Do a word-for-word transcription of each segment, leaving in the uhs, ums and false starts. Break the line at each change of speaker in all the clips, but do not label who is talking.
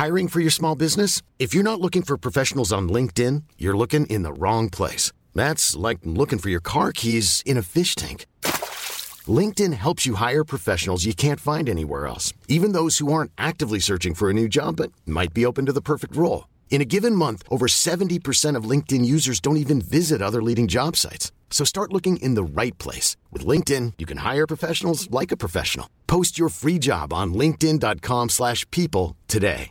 Hiring for your small business? If you're not looking for professionals on LinkedIn, you're looking in the wrong place. That's like looking for your car keys in a fish tank. LinkedIn helps you hire professionals you can't find anywhere else, even those who aren't actively searching for a new job but might be open to the perfect role. In a given month, over seventy percent of LinkedIn users don't even visit other leading job sites. So start looking in the right place. With LinkedIn, you can hire professionals like a professional. Post your free job on linkedin dot com slash people today.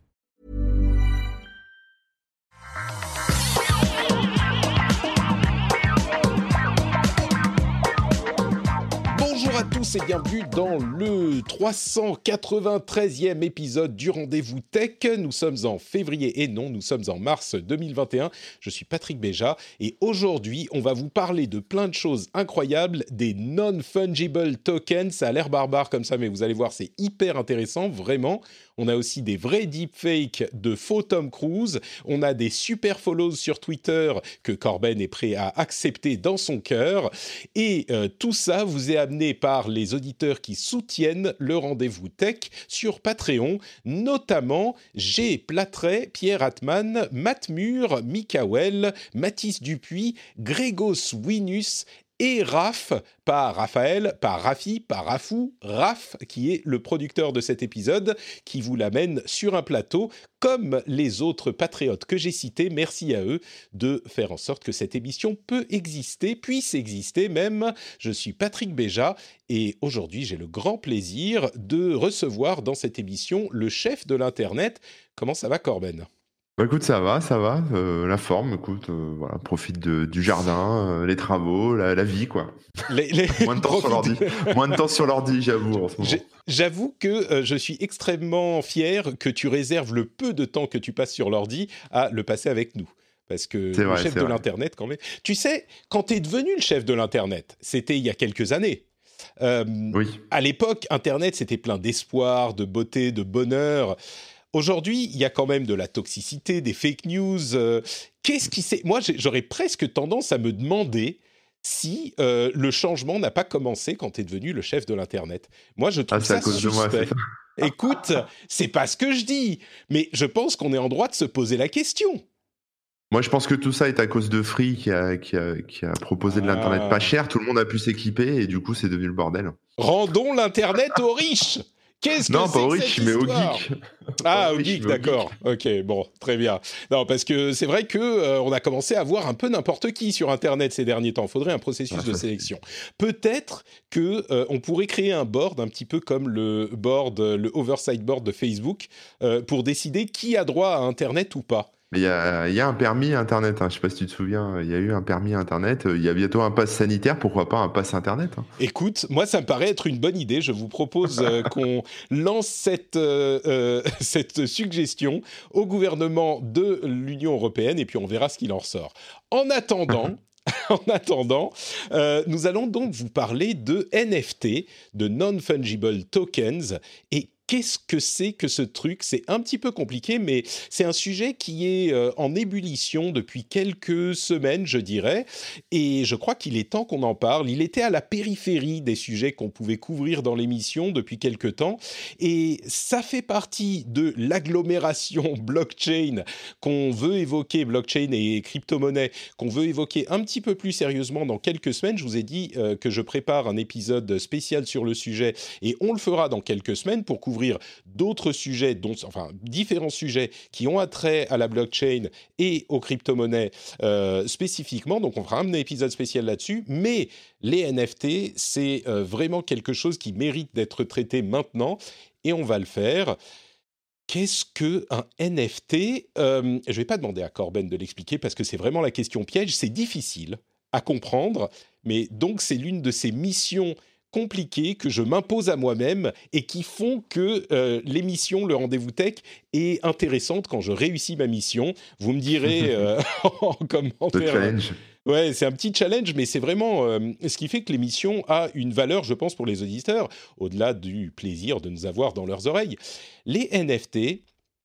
Bonjour à tous et bienvenue dans le trois cent quatre-vingt-treizième épisode du Rendez-vous Tech. Nous sommes en février et non, nous sommes en mars deux mille vingt et un. Je suis Patrick Béja et aujourd'hui, on va vous parler de plein de choses incroyables, des non-fungible tokens. Ça a l'air barbare comme ça, mais vous allez voir, c'est hyper intéressant, vraiment. On a aussi des vrais deepfakes de faux Tom Cruise. On a des super follows sur Twitter que Corben est prêt à accepter dans son cœur. Et euh, tout ça vous est amené par les auditeurs qui soutiennent le Rendez-vous Tech sur Patreon, notamment G. Platret, Pierre Atman, Matt Mur, Mikael, Mathis Dupuis, Grégos Winus et Raph, pas Raphaël, pas Rafi, pas Rafou, Raph, qui est le producteur de cet épisode, qui vous l'amène sur un plateau, comme les autres patriotes que j'ai cités. Merci à eux de faire en sorte que cette émission peut exister, puisse exister même. Je suis Patrick Béja et aujourd'hui, j'ai le grand plaisir de recevoir dans cette émission le chef de l'Internet. Comment ça va, Corben ?
Bah écoute, ça va, ça va, euh, la forme, écoute, euh, voilà, profite de, du jardin, euh, les travaux, la, la vie, quoi.
Les, les...
Moins de temps sur l'ordi, moins de temps sur l'ordi, j'avoue, en ce moment.
J'avoue que euh, je suis extrêmement fier que tu réserves le peu de temps que tu passes sur l'ordi à le passer avec nous. Parce que
c'est
le
vrai,
chef de
vrai.
l'Internet, quand même... Tu sais, quand tu es devenu le chef de l'Internet, c'était il y a quelques années. Euh,
oui.
À l'époque, Internet, c'était plein d'espoir, de beauté, de bonheur... Aujourd'hui, il y a quand même de la toxicité, des fake news. Euh, qu'est-ce qui s'est... Moi, j'aurais presque tendance à me demander si euh, le changement n'a pas commencé quand tu es devenu le chef de l'Internet. Moi, je trouve
ah, c'est
ça
à cause
suspect.
De moi, c'est ça.
Écoute, c'est pas ce que je dis, mais je pense qu'on est en droit de se poser la question.
Moi, je pense que tout ça est à cause de Free qui a, qui a, qui a proposé de
ah.
l'Internet pas cher. Tout le monde a pu s'équiper et du coup, c'est devenu le bordel.
Rendons l'Internet aux riches. Qu'est-ce
non,
que
pas
c'est
aux
que
riches,
cette
mais aux
histoire
geeks.
Ah, aux geeks, d'accord. Ok, bon, très bien. Non, parce que c'est vrai que euh, on a commencé à voir un peu n'importe qui sur Internet ces derniers temps. Il faudrait un processus ah, de sélection. Peut-être que euh, on pourrait créer un board un petit peu comme le board, le oversight board de Facebook, euh, pour décider qui a droit à Internet ou pas.
Il y, a, il y a un permis Internet, hein. Je ne sais pas si tu te souviens, il y a eu un permis Internet, il y a bientôt un pass sanitaire, pourquoi pas un pass Internet, hein.
Écoute, moi ça me paraît être une bonne idée, je vous propose euh, qu'on lance cette, euh, euh, cette suggestion au gouvernement de l'Union européenne et puis on verra ce qu'il en ressort. En attendant... En attendant, euh, nous allons donc vous parler de N F T, de Non-Fungible Tokens, et qu'est-ce que c'est que ce truc ? C'est un petit peu compliqué, mais c'est un sujet qui est euh, en ébullition depuis quelques semaines, je dirais, et je crois qu'il est temps qu'on en parle. Il était à la périphérie des sujets qu'on pouvait couvrir dans l'émission depuis quelques temps, et ça fait partie de l'agglomération blockchain qu'on veut évoquer, blockchain et crypto-monnaie, qu'on veut évoquer un petit peu plus sérieusement dans quelques semaines. Je vous ai dit euh, que je prépare un épisode spécial sur le sujet, et on le fera dans quelques semaines pour couvrir d'autres sujets, dont, enfin différents sujets qui ont attrait à la blockchain et aux crypto-monnaies euh, spécifiquement. Donc on fera un épisode spécial là-dessus. Mais les N F T, c'est euh, vraiment quelque chose qui mérite d'être traité maintenant et on va le faire. Qu'est-ce qu'un N F T ? euh, Je ne vais pas demander à Corben de l'expliquer parce que c'est vraiment la question piège. C'est difficile à comprendre, mais donc c'est l'une de ces missions compliquées que je m'impose à moi-même et qui font que euh, l'émission, le Rendez-vous Tech, est intéressante quand je réussis ma mission. Vous me direz euh, en commentaire.
Le challenge.
Ouais, c'est un petit challenge, mais c'est vraiment euh, ce qui fait que l'émission a une valeur, je pense, pour les auditeurs, au-delà du plaisir de nous avoir dans leurs oreilles. Les N F T,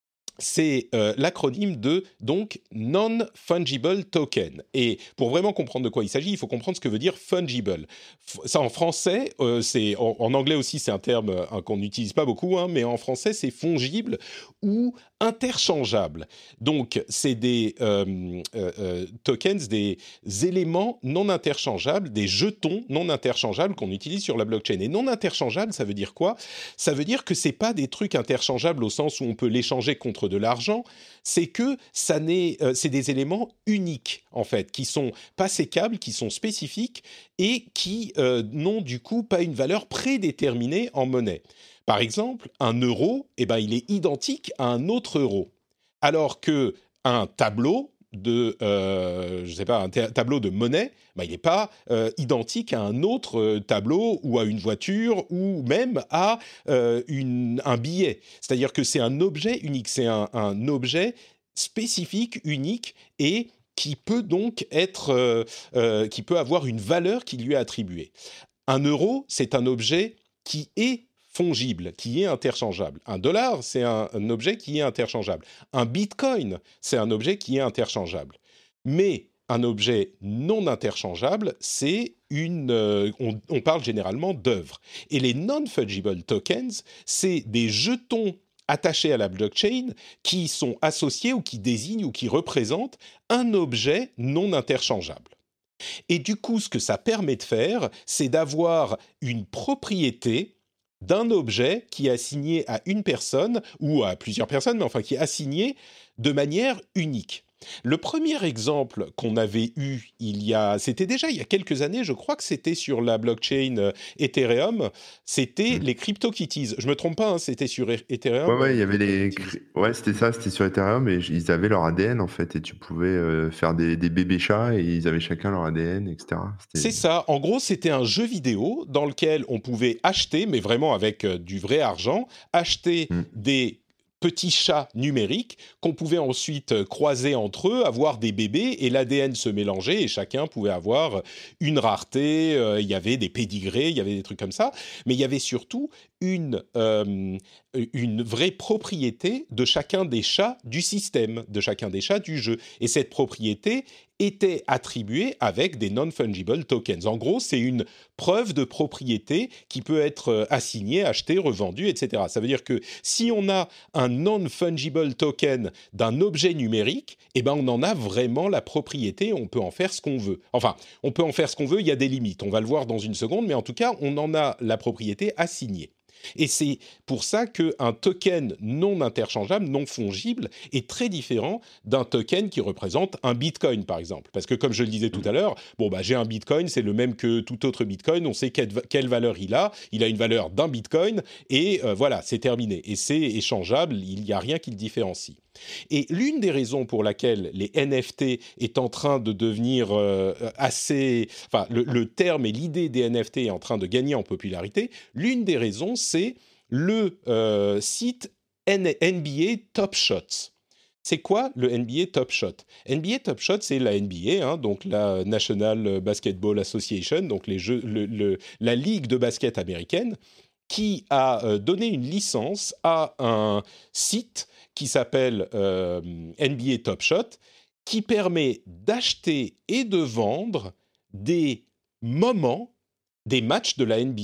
c'est euh, l'acronyme de donc Non-Fungible Token. Et pour vraiment comprendre de quoi il s'agit, il faut comprendre ce que veut dire fungible. F- ça en français, euh, c'est en, en anglais aussi c'est un terme euh, qu'on n'utilise pas beaucoup, hein, mais en français c'est fongible ou Interchangeables. Donc, c'est des euh, euh, euh, tokens, des éléments non interchangeables, des jetons non interchangeables qu'on utilise sur la blockchain. Et non interchangeable, ça veut dire quoi ? Ça veut dire que c'est pas des trucs interchangeables au sens où on peut l'échanger contre de l'argent. C'est que ça n'est, euh, c'est des éléments uniques en fait, qui sont pas sécables, qui sont spécifiques et qui euh, n'ont du coup pas une valeur prédéterminée en monnaie. Par exemple, un euro, eh ben, il est identique à un autre euro, alors que un tableau de, euh, je sais pas, un ta- tableau de monnaie, ben, il n'est pas euh, identique à un autre euh, tableau ou à une voiture ou même à euh, une, un billet. C'est-à-dire que c'est un objet unique, c'est un, un objet spécifique, unique et qui peut donc être, euh, euh, qui peut avoir une valeur qui lui est attribuée. Un euro, c'est un objet qui est fongible, qui est interchangeable. Un dollar, c'est un, un objet qui est interchangeable. Un bitcoin, c'est un objet qui est interchangeable. Mais un objet non interchangeable, c'est une... euh, on, on parle généralement d'œuvres. Et les non-fungible tokens, c'est des jetons attachés à la blockchain qui sont associés ou qui désignent ou qui représentent un objet non interchangeable. Et du coup, ce que ça permet de faire, c'est d'avoir une propriété d'un objet qui est assigné à une personne, ou à plusieurs personnes, mais enfin qui est assigné de manière unique. Le premier exemple qu'on avait eu, il y a, c'était déjà il y a quelques années, je crois que c'était sur la blockchain euh, Ethereum, c'était
Mm.
les CryptoKitties. Je me trompe pas, hein, c'était sur E-
Ouais,
Ethereum.
ouais, il y avait les. cri- Ouais, c'était ça, c'était sur Ethereum et j- ils avaient leur A D N en fait, et tu pouvais euh, faire des, des bébés chats et ils avaient chacun leur A D N, et cetera. C'était.
C'est ça. En gros, c'était un jeu vidéo dans lequel on pouvait acheter, mais vraiment avec euh, du vrai argent, acheter
Mm.
des petits chats numériques qu'on pouvait ensuite euh, croiser entre eux, avoir des bébés et l'A D N se mélangeait et chacun pouvait avoir une rareté. euh, Il y avait des pédigrés, il y avait des trucs comme ça, mais il y avait surtout une euh, une vraie propriété de chacun des chats du système, de chacun des chats du jeu. Et cette propriété était attribuée avec des non-fungible tokens. En gros, c'est une preuve de propriété qui peut être euh, assignée, achetée, revendue, et cetera. Ça veut dire que si on a un non-fungible token d'un objet numérique, eh ben on en a vraiment la propriété, on peut en faire ce qu'on veut. Enfin, on peut en faire ce qu'on veut, il y a des limites, on va le voir dans une seconde, mais en tout cas, on en a la propriété assignée. Et c'est pour ça qu'un token non interchangeable, non fongible, est très différent d'un token qui représente un bitcoin, par exemple. Parce que comme je le disais tout à l'heure, bon, bah, j'ai un bitcoin, c'est le même que tout autre bitcoin, on sait quelle, quelle valeur il a, il a une valeur d'un bitcoin, et euh, voilà, c'est terminé. Et c'est échangeable, il n'y a rien qui le différencie. Et l'une des raisons pour laquelle les N F T est en train de devenir euh, assez... Enfin, le, le terme et l'idée des N F T est en train de gagner en popularité, l'une des raisons, c'est le euh, site N- NBA Top Shots. C'est quoi le N B A Top Shot ? N B A Top Shot, c'est la N B A, hein, donc la National Basketball Association, donc les jeux, le, le, la ligue de basket américaine, qui a euh, donné une licence à un site qui s'appelle euh, N B A Top Shot, qui permet d'acheter et de vendre des moments des matchs de la N B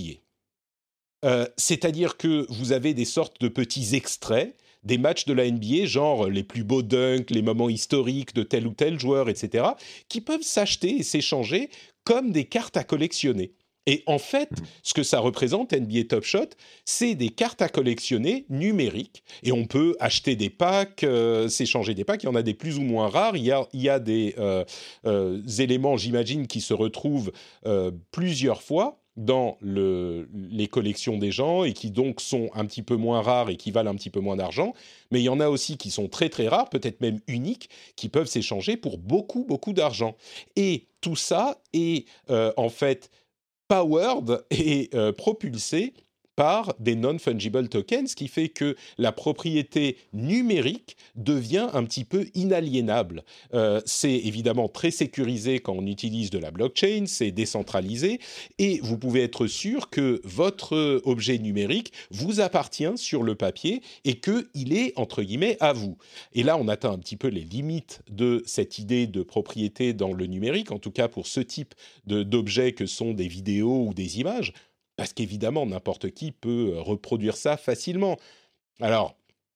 A. Euh, c'est-à-dire que vous avez des sortes de petits extraits des matchs de la N B A, genre les plus beaux dunks, les moments historiques de tel ou tel joueur, et cetera, qui peuvent s'acheter et s'échanger comme des cartes à collectionner. Et en fait, ce que ça représente, N B A Top Shot, c'est des cartes à collectionner numériques. Et on peut acheter des packs, euh, s'échanger des packs. Il y en a des plus ou moins rares. Il y a, il y a des euh, euh, éléments, j'imagine, qui se retrouvent euh, plusieurs fois dans le, les collections des gens et qui donc sont un petit peu moins rares et qui valent un petit peu moins d'argent. Mais il y en a aussi qui sont très très rares, peut-être même uniques, qui peuvent s'échanger pour beaucoup beaucoup d'argent. Et tout ça est euh, en fait powered et euh, propulsé par des non-fungible tokens, ce qui fait que la propriété numérique devient un petit peu inaliénable. Euh, c'est évidemment très sécurisé quand on utilise de la blockchain, c'est décentralisé, et vous pouvez être sûr que votre objet numérique vous appartient sur le papier et qu'il est, entre guillemets, à vous. Et là, on atteint un petit peu les limites de cette idée de propriété dans le numérique, en tout cas pour ce type de, d'objets que sont des vidéos ou des images, parce qu'évidemment, n'importe qui peut reproduire ça facilement. Alors,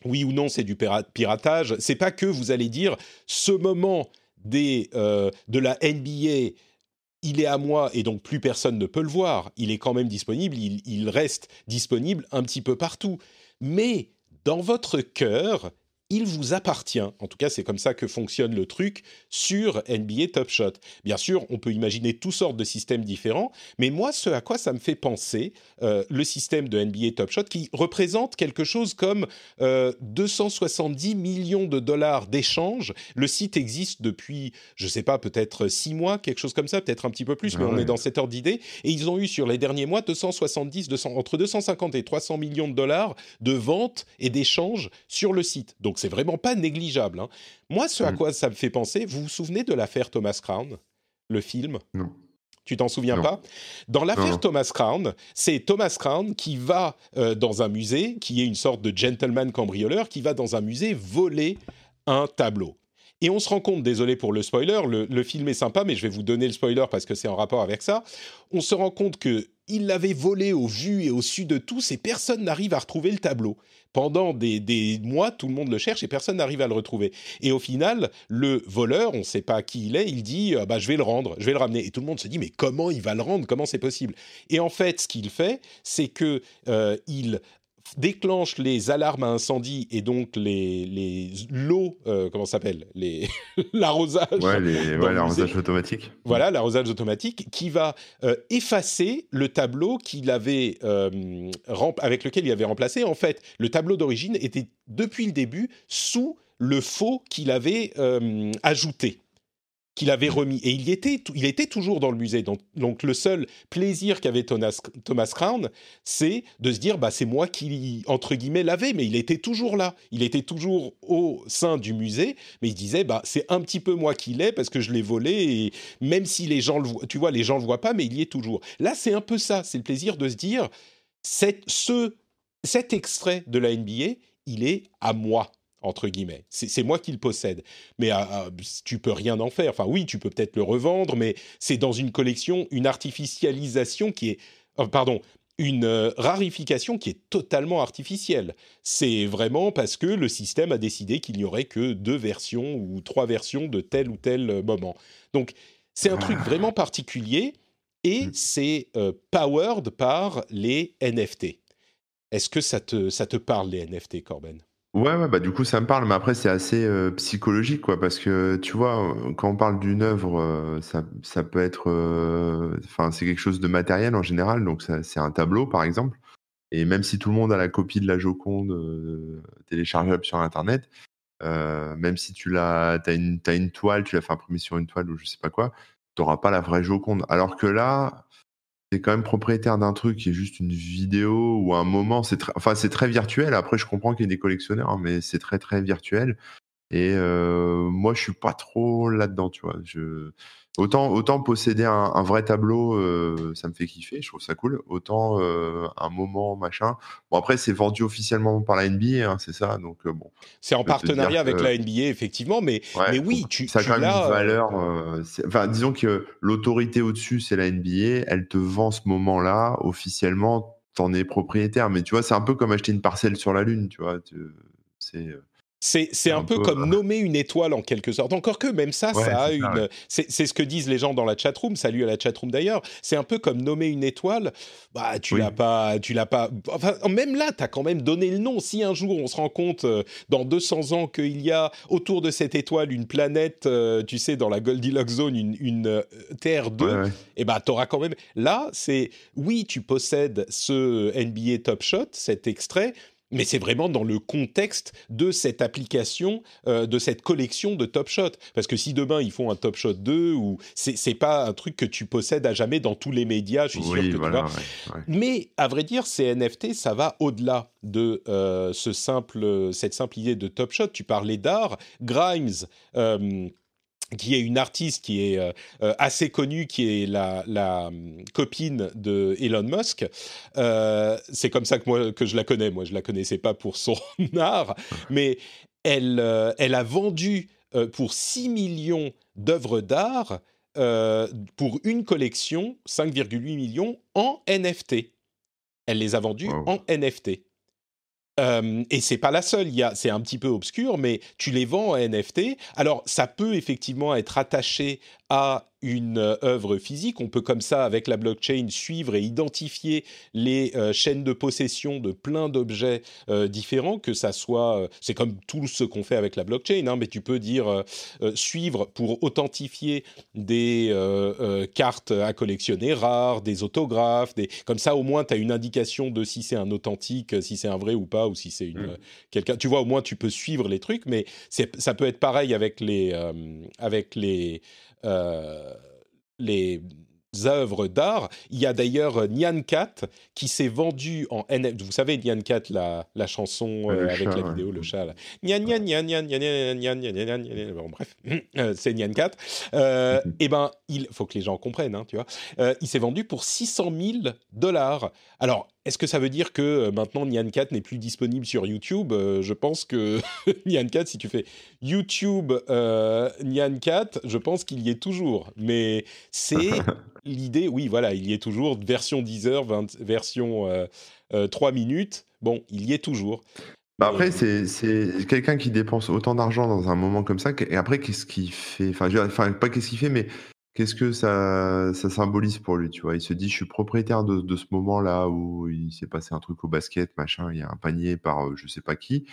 oui ou non, c'est du pira- piratage. C'est pas que vous allez dire ce moment des euh, de la N B A, il est à moi et donc plus personne ne peut le voir. Il est quand même disponible, il, il reste disponible un petit peu partout. Mais dans votre cœur, il vous appartient. En tout cas, c'est comme ça que fonctionne le truc sur N B A Top Shot. Bien sûr, on peut imaginer toutes sortes de systèmes différents, mais moi, ce à quoi ça me fait penser, euh, le système de N B A Top Shot, qui représente quelque chose comme euh, deux cent soixante-dix millions de dollars d'échanges. Le site existe depuis, je ne sais pas, peut-être six mois, quelque chose comme ça, peut-être un petit peu plus, mais
Ah
on est
ouais.
dans cette ordre d'idée. Et ils ont eu sur les derniers mois deux cent soixante-dix, deux cents, entre deux cent cinquante et trois cents millions de dollars de ventes et d'échanges sur le site. Donc c'est vraiment pas négligeable, hein. Moi, ce à
Mm.
quoi ça me fait penser, vous vous souvenez de l'affaire Thomas Crown, le film?
Non,
Tu t'en souviens
non,
pas? Dans
non,
l'affaire
non.
Thomas Crown, c'est Thomas Crown qui va euh, dans un musée, qui est une sorte de gentleman cambrioleur, qui va dans un musée voler un tableau. Et on se rend compte, désolé pour le spoiler, le, le film est sympa, mais je vais vous donner le spoiler parce que c'est en rapport avec ça. On se rend compte que il l'avait volé au vu et au su de tous et personne n'arrive à retrouver le tableau. Pendant des, des mois, tout le monde le cherche et personne n'arrive à le retrouver. Et au final, le voleur, on ne sait pas qui il est, il dit ah bah, « je vais le rendre, je vais le ramener ». Et tout le monde se dit « mais comment il va le rendre? Comment c'est possible ?» Et en fait, ce qu'il fait, c'est qu'il euh, déclenche les alarmes à incendie et donc les, les lots, euh, comment ça s'appelle, les l'arrosage
Ouais, les,
dans
ouais,
le
l'arrosage
musée.
automatique. Mm.
Voilà, l'arrosage automatique qui va euh, effacer le tableau qu'il avait, euh, rem- avec lequel il avait remplacé. En fait, le tableau d'origine était depuis le début sous le faux qu'il avait euh, ajouté, qu'il avait
Mm.
remis. Et il, y était, tou- il était toujours dans le musée. Donc, donc le seul plaisir qu'avait Thomas, Thomas Crown, c'est de se dire, bah, c'est moi qui, entre guillemets, l'avais, mais il était toujours là. Il était toujours au sein du musée, mais il disait, bah, c'est un petit peu moi qui l'ai parce que je l'ai volé, et même si les gens le voient, tu vois, les gens le voient pas, mais il y est toujours. Là, c'est un peu ça. C'est le plaisir de se dire, cette, ce, cet extrait de la N B A, il est à moi, entre guillemets. C'est, c'est moi qui le possède. Mais euh, euh, tu peux rien en faire. Enfin, oui, tu peux peut-être le revendre, mais c'est dans une collection, une artificialisation qui est... euh, pardon, une euh, rarification qui est totalement artificielle. C'est vraiment parce que le système a décidé qu'il n'y aurait que deux versions ou trois versions de tel ou tel euh, moment. Donc, c'est un truc
Ah.
vraiment particulier et
Mm.
c'est euh, powered par les N F T. Est-ce que ça te, ça te parle, les N F T, Corben?
Ouais, ouais, bah du coup ça me parle, mais après c'est assez euh, psychologique, quoi, parce que tu vois, euh, quand on parle d'une œuvre, euh, ça, ça peut être, euh, enfin c'est quelque chose de matériel en général, donc ça- c'est un tableau par exemple, et même si tout le monde a la copie de la Joconde euh, téléchargeable sur Internet, euh, même si tu l'as, t'as une, t'as une toile, tu l'as fait imprimer sur une toile ou je sais pas quoi, t'auras pas la vraie Joconde. Alors que là, t'es quand même propriétaire d'un truc qui est juste une vidéo ou un moment. C'est très, enfin, c'est très virtuel. Après, je comprends qu'il y ait des collectionneurs, hein, mais c'est très, très virtuel. Et euh, moi, je suis pas trop là-dedans, tu vois. Je... Autant, autant posséder un, un vrai tableau, euh, ça me fait kiffer, je trouve ça cool. Autant euh, un moment, machin. Bon, après, c'est vendu officiellement par la N B A, hein, c'est ça. Donc, euh, bon,
C'est
je
en
peux te dire
partenariat avec
que
la N B A, effectivement, mais,
ouais,
mais
donc
oui, tu,
ça a
tu
quand même une
l'as... euh,
valeur. euh, c'est- enfin, disons que l'autorité au-dessus, c'est la N B A. Elle te vend ce moment-là officiellement. T'en es propriétaire, mais tu vois, c'est un peu comme acheter une parcelle sur la Lune, tu vois. tu- C'est
C'est, c'est
c'est
un
un
peu
peu.
comme nommer une étoile en quelque sorte. Encore que même ça,
Ouais,
ça a
c'est ça. Ouais.
une. C'est, c'est ce que disent les gens dans la chatroom. Salut à la chatroom d'ailleurs. C'est un peu comme nommer une étoile. Bah, tu l'as
Oui.
pas, tu l'as pas. Enfin, même là, t'as quand même donné le nom. Si un jour on se rend compte euh, dans deux cents ans qu'il y a autour de cette étoile une planète, euh, tu sais, dans la Goldilocks zone, une, une euh, Terre
Ouais,
deux,
ouais.
et bah, t'auras quand même. Là, c'est oui, tu possèdes ce N B A Top Shot, cet extrait. Mais c'est vraiment dans le contexte de cette application, euh, de cette collection de Top Shot. Parce que si demain ils font un Top Shot deux, ou c'est, c'est pas un truc que tu possèdes à jamais dans tous les médias, je suis sûr
Oui,
que tu vas.
voilà. Ouais, ouais.
Mais à vrai dire, ces N F T, ça va au-delà de euh, ce simple, cette simple idée de Top Shot. Tu parlais d'art, Grimes. Euh, qui est une artiste qui est euh, euh, assez connue, qui est la, la hum, copine de Elon Musk. Euh, c'est comme ça que moi que je la connais. Moi, je la connaissais pas pour son art, mais elle, euh, elle a vendu euh, pour six millions d'œuvres d'art euh, pour une collection, cinq virgule huit millions en N F T. Elle les a vendues
Waouh.
en N F T. Euh, et c'est pas la seule, il y a, c'est un petit peu obscur, mais tu les vends en N F T. Alors, ça peut effectivement être attaché à une euh, œuvre physique. On peut comme ça, avec la blockchain, suivre et identifier les euh, chaînes de possession de plein d'objets euh, différents, que ça soit... euh, c'est comme tout ce qu'on fait avec la blockchain, hein, mais tu peux dire euh, euh, suivre pour authentifier des euh, euh, cartes à collectionner rares, des autographes, des... comme ça au moins tu as une indication de si c'est un authentique, si c'est un vrai ou pas, ou si c'est une, euh,
Mm.
quelqu'un... Tu vois, au moins tu peux suivre les trucs, mais c'est, ça peut être pareil avec les... euh, avec les euh, les œuvres d'art. Il y a d'ailleurs Nyan Cat qui s'est vendu en N F T. Vous savez Nyan Cat, la, la chanson
Ouais, le
euh,
chat,
avec la
ouais.
vidéo, le chat là. Nyan Nyan Nyan Nyan Nyan Nyan Nyan Nyan Nyan Nyan Nyan. Bon bref, Euh, c'est Nyan Cat. Euh,
Mhm.
et ben, il faut que les gens comprennent, hein, tu vois. Euh, il s'est vendu pour six cent mille dollars. Alors, est-ce que ça veut dire que euh, maintenant Nyan Cat n'est plus disponible sur YouTube? Euh, Je pense que Nyan Cat, si tu fais YouTube euh, Nyan Cat, je pense qu'il y est toujours. Mais c'est l'idée, oui, voilà, il y est toujours. Version dix heures, vingt, version euh, euh, trois minutes. Bon, il y est toujours.
Bah
Mais
après, c'est c'est quelqu'un qui dépense autant d'argent dans un moment comme ça. Et après, qu'est-ce qu'il fait? Enfin, je veux dire, enfin, pas qu'est-ce qu'il fait, mais qu'est-ce que ça, ça symbolise pour lui, tu vois? Il se dit, je suis propriétaire de, de ce moment-là où il s'est passé un truc au basket, machin, il y a un panier par euh, je sais pas qui.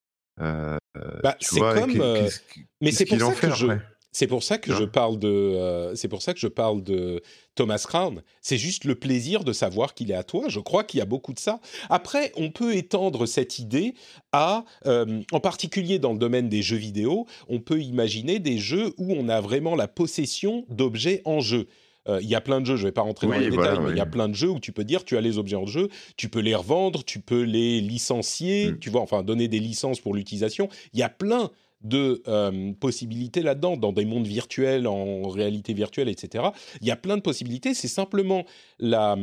Euh,
bah,
tu
c'est
vois,
comme,
qu'est-
euh,
qu'est-ce qu'-
mais
qu'est-ce
c'est pour
qu'il en
ça
fait
que je,
après?
c'est pour ça que
Tu
je
vois?
parle de, euh, c'est pour ça que je parle de Thomas Crown. C'est juste le plaisir de savoir qu'il est à toi. Je crois qu'il y a beaucoup de ça. Après, on peut étendre cette idée à, euh, en particulier dans le domaine des jeux vidéo, on peut imaginer des jeux où on a vraiment la possession d'objets en jeu. Euh, Il y a plein de jeux, je ne vais pas rentrer dans les
Oui,
détails,
voilà,
mais il y
oui.
a plein de jeux où tu peux dire tu as les objets en jeu, tu peux les revendre, tu peux les licencier,
Mm.
tu vois, enfin donner des licences pour l'utilisation. Il y a plein de euh, possibilités là-dedans, dans des mondes virtuels, en réalité virtuelle, et cetera. Il y a plein de possibilités. C'est simplement la,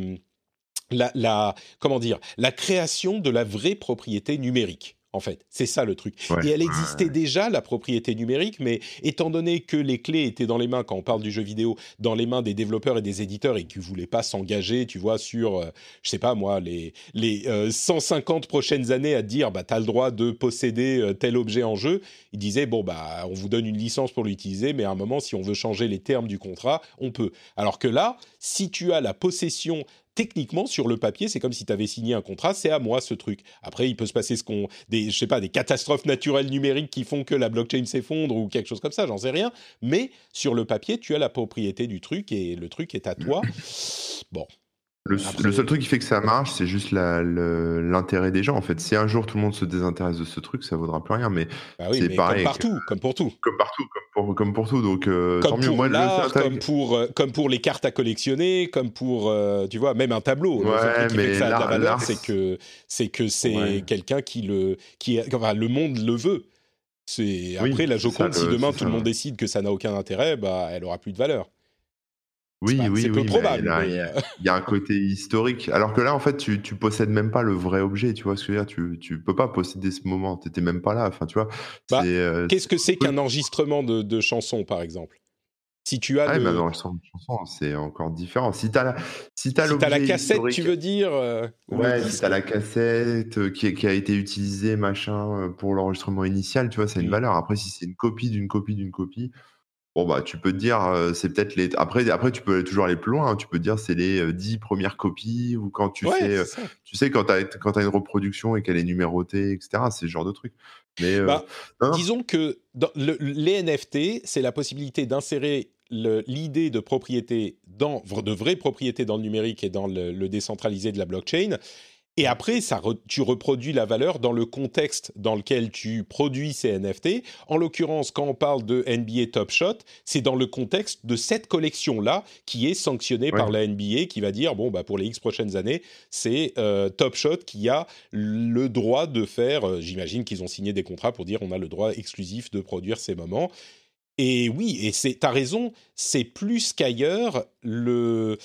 la, la, comment dire, la création de la vraie propriété numérique. En fait, c'est ça le truc.
Ouais.
Et elle
Ouais,
existait
ouais.
déjà, la propriété numérique, mais étant donné que les clés étaient dans les mains, quand on parle du jeu vidéo, dans les mains des développeurs et des éditeurs, et qu'ils ne voulaient pas s'engager, tu vois, sur, euh, je sais pas moi, les, les euh, cent cinquante prochaines années à dire, bah, tu as le droit de posséder euh, tel objet en jeu, ils disaient, bon, bah, on vous donne une licence pour l'utiliser, mais à un moment, si on veut changer les termes du contrat, on peut. Alors que là, si tu as la possession techniquement, sur le papier, c'est comme si tu avais signé un contrat, c'est à moi ce truc. Après, il peut se passer ce qu'on, des, je sais pas, des catastrophes naturelles numériques qui font que la blockchain s'effondre ou quelque chose comme ça, j'en sais rien. Mais sur le papier, tu as la propriété du truc et le truc est à toi. Bon,
Le,
après,
le seul truc qui fait que ça marche, c'est juste la- le- l'intérêt des gens. En fait, si un jour tout le monde se désintéresse de ce truc, ça vaudra plus rien. Mais
bah oui,
c'est
mais comme
pareil, que-
partout, comme pour tout.
comme partout, comme pour, comme pour tout. Donc, euh, tant
Comme
mieux.
pour
Moi, le seul
l'art, comme
intérêt.
pour, euh, comme pour les cartes à collectionner, comme pour, euh, tu vois, même un tableau. Le seul truc
Ouais,
qui fait que
mais
ça a de la
l'art,
valeur,
l'art,
c'est que c'est que c'est
ouais.
quelqu'un qui le, qui, enfin, le monde le veut. C'est après
Oui,
la
c'est ça,
Joconde, si
le,
demain
c'est
tout le monde
ça.
décide que ça n'a aucun intérêt, bah elle aura plus de valeur. C'est
Oui,
pas,
oui,
c'est peu
oui, mais
probable,
là, il
mais
y
euh,
a, il y a un côté historique. Alors que là, en fait, tu, tu possèdes même pas le vrai objet. Tu vois ce que je veux dire? Tu, tu peux pas posséder ce moment. T'étais même pas là. Enfin, tu vois, c'est,
bah
euh,
qu'est-ce
c'est
que
un
c'est
truc.
qu'un enregistrement de, de chansons, par exemple? Si tu as
Ah, mais
le,
dans le son de chanson, c'est encore différent. Si t'as la, si t'as
si t'as la
l'objet
cassette, tu
historique.
veux dire, euh, ou le
Ouais, si t'as
disque?
la cassette euh, qui, qui a été utilisée, machin, euh, pour l'enregistrement initial, tu vois, ça a une
Hmm.
valeur. Après, si c'est une copie d'une copie d'une copie, bon, bah, tu peux te dire, euh, c'est peut-être les. Après, après, tu peux toujours aller plus loin, hein. Tu peux te dire, c'est les euh, dix premières copies, ou quand tu
Ouais,
fais.
c'est
euh,
ça.
tu sais, quand t'as, quand t'as une reproduction et qu'elle est numérotée, et cetera, c'est ce genre de truc. Mais. euh,
Bah,
non, non.
disons que dans le- les N F T, c'est la possibilité d'insérer le- l'idée de propriété dans de vraie propriété dans le numérique et dans le, le décentralisé de la blockchain. Et après, ça re- tu reproduis la valeur dans le contexte dans lequel tu produis ces N F T. En l'occurrence, quand on parle de N B A Top Shot, c'est dans le contexte de cette collection-là qui est sanctionnée
Ouais.
par la N B A, qui va dire, bon, bah, pour les X prochaines années, c'est euh, Top Shot qui a le droit de faire, euh, j'imagine qu'ils ont signé des contrats pour dire, on a le droit exclusif de produire ces moments. Et oui, et c'est, t'as raison, c'est plus qu'ailleurs le,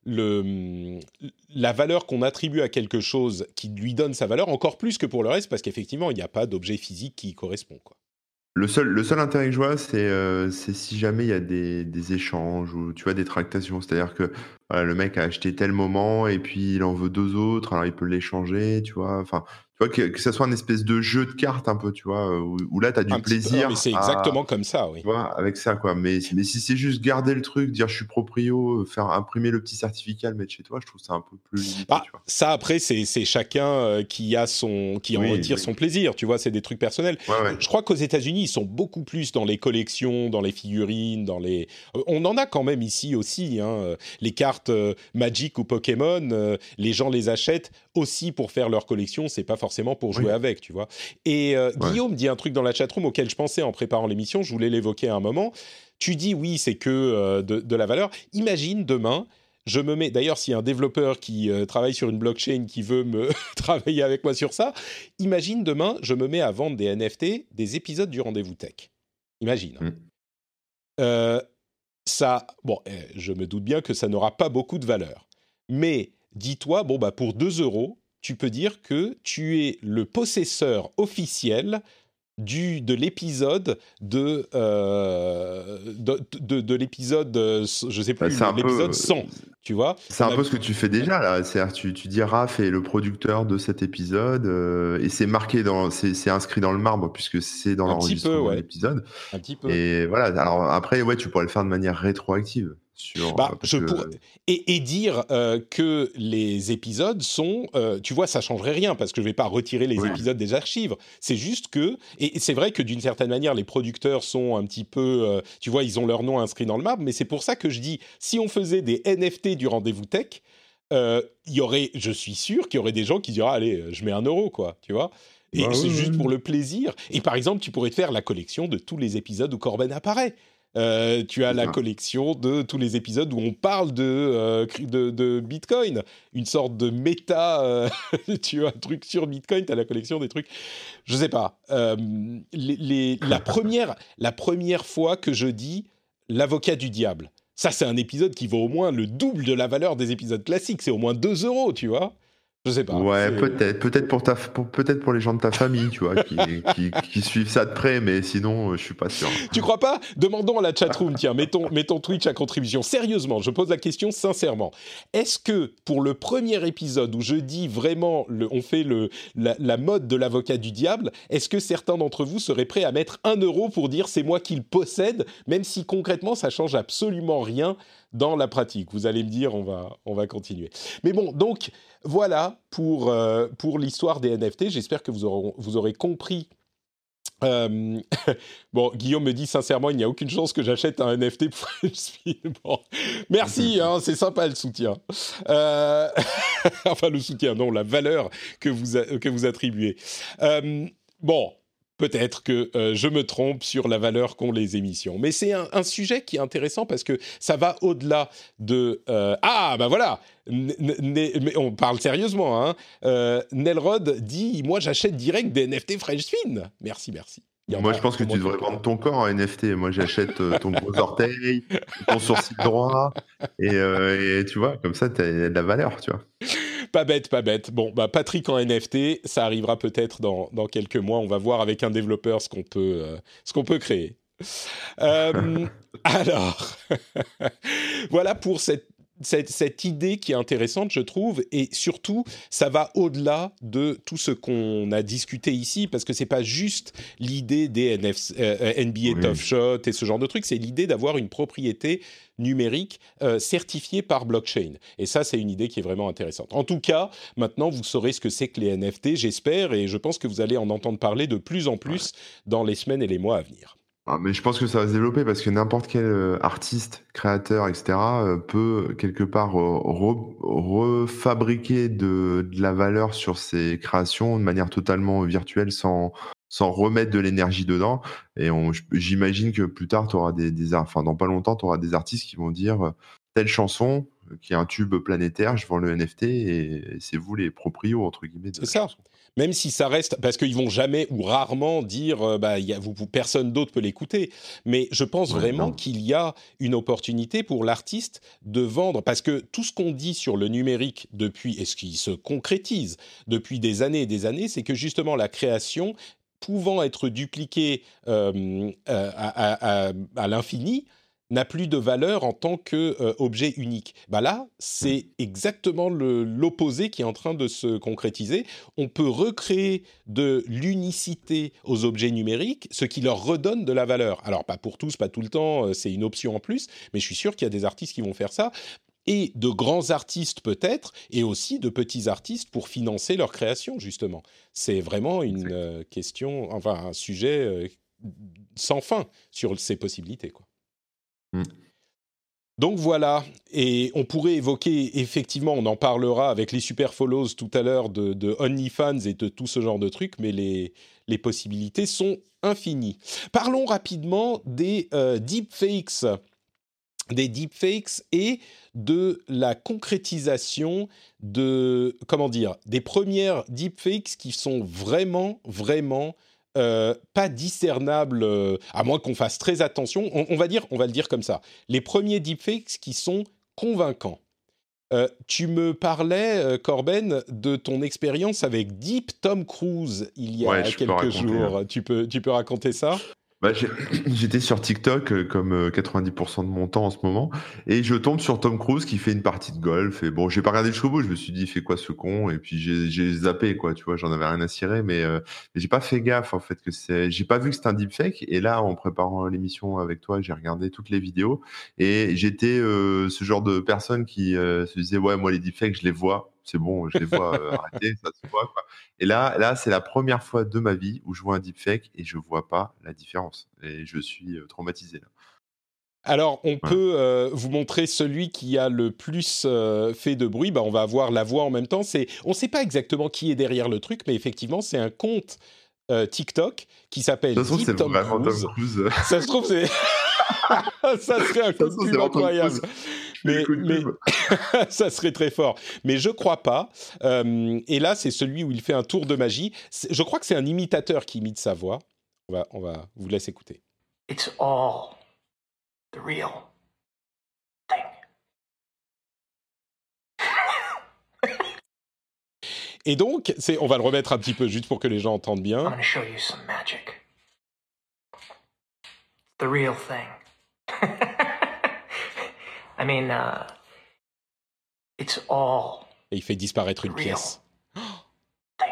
le, la valeur qu'on attribue à quelque chose qui lui donne sa valeur, encore plus que pour le reste, parce qu'effectivement, il n'y a pas d'objet physique qui y correspond, quoi.
Le seul, le seul intérêt que je vois, c'est euh, c'est si jamais il y a des, des échanges ou tu vois des tractations. C'est-à-dire que voilà, le mec a acheté tel moment et puis il en veut deux autres, alors il peut l'échanger, tu vois. Enfin, vois, que, que ça soit un espèce de jeu de cartes un peu, tu vois, où, où là, tu as du
Un petit peu,
plaisir
mais c'est
à,
exactement comme ça, oui.
tu vois, avec ça, quoi. Mais, mais si c'est juste garder le truc, dire je suis proprio, faire imprimer le petit certificat, le mettre chez toi, je trouve ça un peu plus limité,
Bah,
tu vois.
ça après c'est c'est chacun euh, qui a son qui en
Oui,
retire
oui.
son plaisir, tu vois, c'est des trucs personnels.
Ouais, ouais.
Je crois qu'aux États-Unis ils sont beaucoup plus dans les collections, dans les figurines, dans les. Euh, On en a quand même ici aussi, hein, euh, les cartes euh, Magic ou Pokémon, euh, les gens les achètent aussi pour faire leur collection, c'est pas forcément pour
Oui.
jouer avec, tu vois. Et euh,
Ouais.
Guillaume dit un truc dans la chatroom auquel je pensais en préparant l'émission, je voulais l'évoquer à un moment. Tu dis oui, c'est que euh, de, de la valeur. Imagine demain. Je me mets, d'ailleurs, s'il y a un développeur qui euh, travaille sur une blockchain qui veut me travailler avec moi sur ça, imagine demain, je me mets à vendre des N F T, des épisodes du Rendez-vous Tech. Imagine.
Mm.
Euh, ça, bon, euh, je me doute bien que ça n'aura pas beaucoup de valeur. Mais dis-toi, bon, bah, pour deux euros, tu peux dire que tu es le possesseur officiel du, de l'épisode de, euh, de, de, de l'épisode, euh, je sais
Bah,
plus,
c'est un
l'épisode
peu,
cent, tu vois.
c'est
On
un
a,
peu ce que tu fais déjà là. C'est-à-dire, tu, tu dis Raph est le producteur de cet épisode euh, et c'est marqué dans, c'est, c'est inscrit dans le marbre puisque c'est dans
un petit peu,
l'enregistrement de
ouais,
l'épisode.
un petit peu.
Et voilà. Alors après, ouais, tu pourrais le faire de manière rétroactive sur euh,
Bah,
parce
je pourrais
que
et, et dire euh, que les épisodes sont, euh, tu vois, ça changerait rien parce que je vais pas retirer les
oui,
épisodes des archives. C'est juste que, et c'est vrai que d'une certaine manière, les producteurs sont un petit peu, euh, tu vois, ils ont leur nom inscrit dans le marbre, mais c'est pour ça que je dis, si on faisait des N F T du Rendez-vous Tech, euh, il y aurait, je suis sûr qu'il y aurait des gens qui diraient, allez, je mets un euro, quoi, tu vois. Et
bah
c'est
oui,
juste
oui.
pour le plaisir. Et par exemple, tu pourrais te faire la collection de tous les épisodes où Corben apparaît. Euh, tu as
C'est
la
ça.
collection de tous les épisodes où on parle de, euh, cri- de, de Bitcoin, une sorte de méta, euh, tu as un truc sur Bitcoin, tu as la collection des trucs, je sais pas. Euh, les, les- la, première, la première fois que je dis l'avocat du diable, ça c'est un épisode qui vaut au moins le double de la valeur des épisodes classiques, c'est au moins deux euros, tu vois. Je sais pas.
Ouais,
C'est...
peut-être, peut-être pour ta, pour, peut-être pour les gens de ta famille, tu vois, qui, qui, qui suivent ça de près, mais sinon, euh, je suis pas sûr.
Tu crois pas? Demandons à la chatroom, tiens, mettons, mettons Twitch à contribution. Sérieusement, je pose la question sincèrement. Est-ce que pour le premier épisode où je dis vraiment, le, on fait le, la, la mode de l'avocat du diable, est-ce que certains d'entre vous seraient prêts à mettre un euro pour dire c'est moi qui le possède, même si concrètement ça change absolument rien dans la pratique? Vous allez me dire, on va, on va continuer. Mais bon, donc voilà pour, euh, pour l'histoire des N F T. J'espère que vous aurez, vous aurez compris. Euh, bon, Guillaume me dit sincèrement, il n'y a aucune chance que j'achète un N F T pour French Spin. Bon, merci, hein, c'est sympa le soutien. Euh, enfin, le soutien, non, la valeur que vous, a, que vous attribuez. Euh, bon, peut-être que euh, je me trompe sur la valeur qu'ont les émissions. Mais c'est un, un sujet qui est intéressant parce que ça va au-delà de... Euh, ah, ben voilà, N- N- mais on parle sérieusement. Hein. Euh, Nelrod dit, moi j'achète direct des N F T French Spin. Merci, merci. Il y en
Moi,
a
je pense que
pour
tu
moi.
devrais vendre ton corps en N F T. Moi, j'achète euh, ton gros orteil, ton sourcil droit, et, euh, et tu vois, comme ça, tu as de la valeur, tu vois.
Pas bête, pas bête. Bon, bah Patrick en N F T, ça arrivera peut-être dans, dans quelques mois. On va voir avec un développeur ce qu'on peut, euh, ce qu'on peut créer. Euh, alors, voilà pour cette, cette, cette idée qui est intéressante, je trouve, et surtout, ça va au-delà de tout ce qu'on a discuté ici, parce que c'est pas juste l'idée des N F C, euh, N B A
Oui.
Top Shot et ce genre de trucs, c'est l'idée d'avoir une propriété numérique euh, certifiée par blockchain. Et ça, c'est une idée qui est vraiment intéressante. En tout cas, maintenant, vous saurez ce que c'est que les N F T, j'espère, et je pense que vous allez en entendre parler de plus en plus dans les semaines et les mois à venir.
Ah, mais je pense que ça va se développer parce que n'importe quel euh, artiste, créateur, et cetera, euh, peut quelque part euh, re- refabriquer de, de la valeur sur ses créations de manière totalement virtuelle sans, sans remettre de l'énergie dedans. Et on, j- j'imagine que plus tard, tu auras des, des, ar- enfin, dans pas longtemps, tu auras des artistes qui vont dire euh, telle chanson, euh, qui est un tube planétaire, je vends le N F T et, et c'est vous les proprios, entre guillemets, de
C'est
la
ça.
chanson.
Même si ça reste, parce qu'ils vont jamais ou rarement dire, euh, bah, y a, vous, vous- personne d'autre peut l'écouter. Mais je pense
Ouais,
vraiment
non.
qu'il y a une opportunité pour l'artiste de vendre, parce que tout ce qu'on dit sur le numérique depuis, et ce qui se concrétise depuis des années et des années, c'est que justement la création, pouvant être dupliquée euh, euh, à, à- à- à l'infini, n'a plus de valeur en tant qu'objet euh, unique. Bah là, c'est exactement le, l'opposé qui est en train de se concrétiser. On peut recréer de l'unicité aux objets numériques, ce qui leur redonne de la valeur. Alors, pas pour tous, pas tout le temps, c'est une option en plus, mais je suis sûr qu'il y a des artistes qui vont faire ça, et de grands artistes peut-être, et aussi de petits artistes pour financer leur création, justement. C'est vraiment une euh, question, enfin un sujet euh, sans fin sur ces possibilités, quoi. Mm. Donc voilà, et on pourrait évoquer, effectivement, on en parlera avec les super follows tout à l'heure de, de OnlyFans et de tout ce genre de trucs, mais les, les possibilités sont infinies. Parlons rapidement des euh, deepfakes, des deepfakes et de la concrétisation de, comment dire, des premières deepfakes qui sont vraiment, vraiment Euh, pas discernable, euh, à moins qu'on fasse très attention. On, on va dire, on va le dire comme ça. Les premiers deepfakes qui sont convaincants. Euh, tu me parlais, euh, Corben, de ton expérience avec Deep Tom Cruise il y a
ouais,
quelques
raconter,
jours.
Hein.
Tu peux, tu peux raconter ça ?
Bah, j'ai, j'étais sur TikTok euh, comme euh, quatre-vingt-dix pour cent de mon temps en ce moment et je tombe sur Tom Cruise qui fait une partie de golf et bon j'ai pas regardé jusqu'au bout, je me suis dit il fait quoi ce con et puis j'ai, j'ai zappé quoi, tu vois, j'en avais rien à cirer mais, euh, mais j'ai pas fait gaffe en fait que c'est, j'ai pas vu que c'était un deepfake et là en préparant l'émission avec toi j'ai regardé toutes les vidéos et j'étais euh, ce genre de personne qui euh, se disait ouais moi les deepfakes je les vois. C'est bon, je les vois euh, arrêter, ça se voit, quoi. Et là, là, c'est la première fois de ma vie où je vois un deepfake et je vois pas la différence. Et je suis euh, traumatisé, là.
Alors, on voilà. peut euh, vous montrer celui qui a le plus euh, fait de bruit. Bah, on va avoir la voix en même temps. C'est, on ne sait pas exactement qui est derrière le truc, mais effectivement, c'est un compte euh, TikTok qui s'appelle Deep Tom Cruise. Tom Cruise. Ça se trouve, c'est... ça serait un coup de pub incroyable. Mais, mais ça serait très fort. Mais je crois pas. Euh, et là, c'est celui où il fait un tour de magie. C'est, je crois que c'est un imitateur qui imite sa voix. On va, on va vous laisser écouter.
It's all the real thing.
Et donc, c'est, on va le remettre un petit peu juste pour que les gens entendent bien.
I'm gonna show you some magic. The real thing. I mean, uh, it's all.
Et il fait disparaître une pièce. Thing.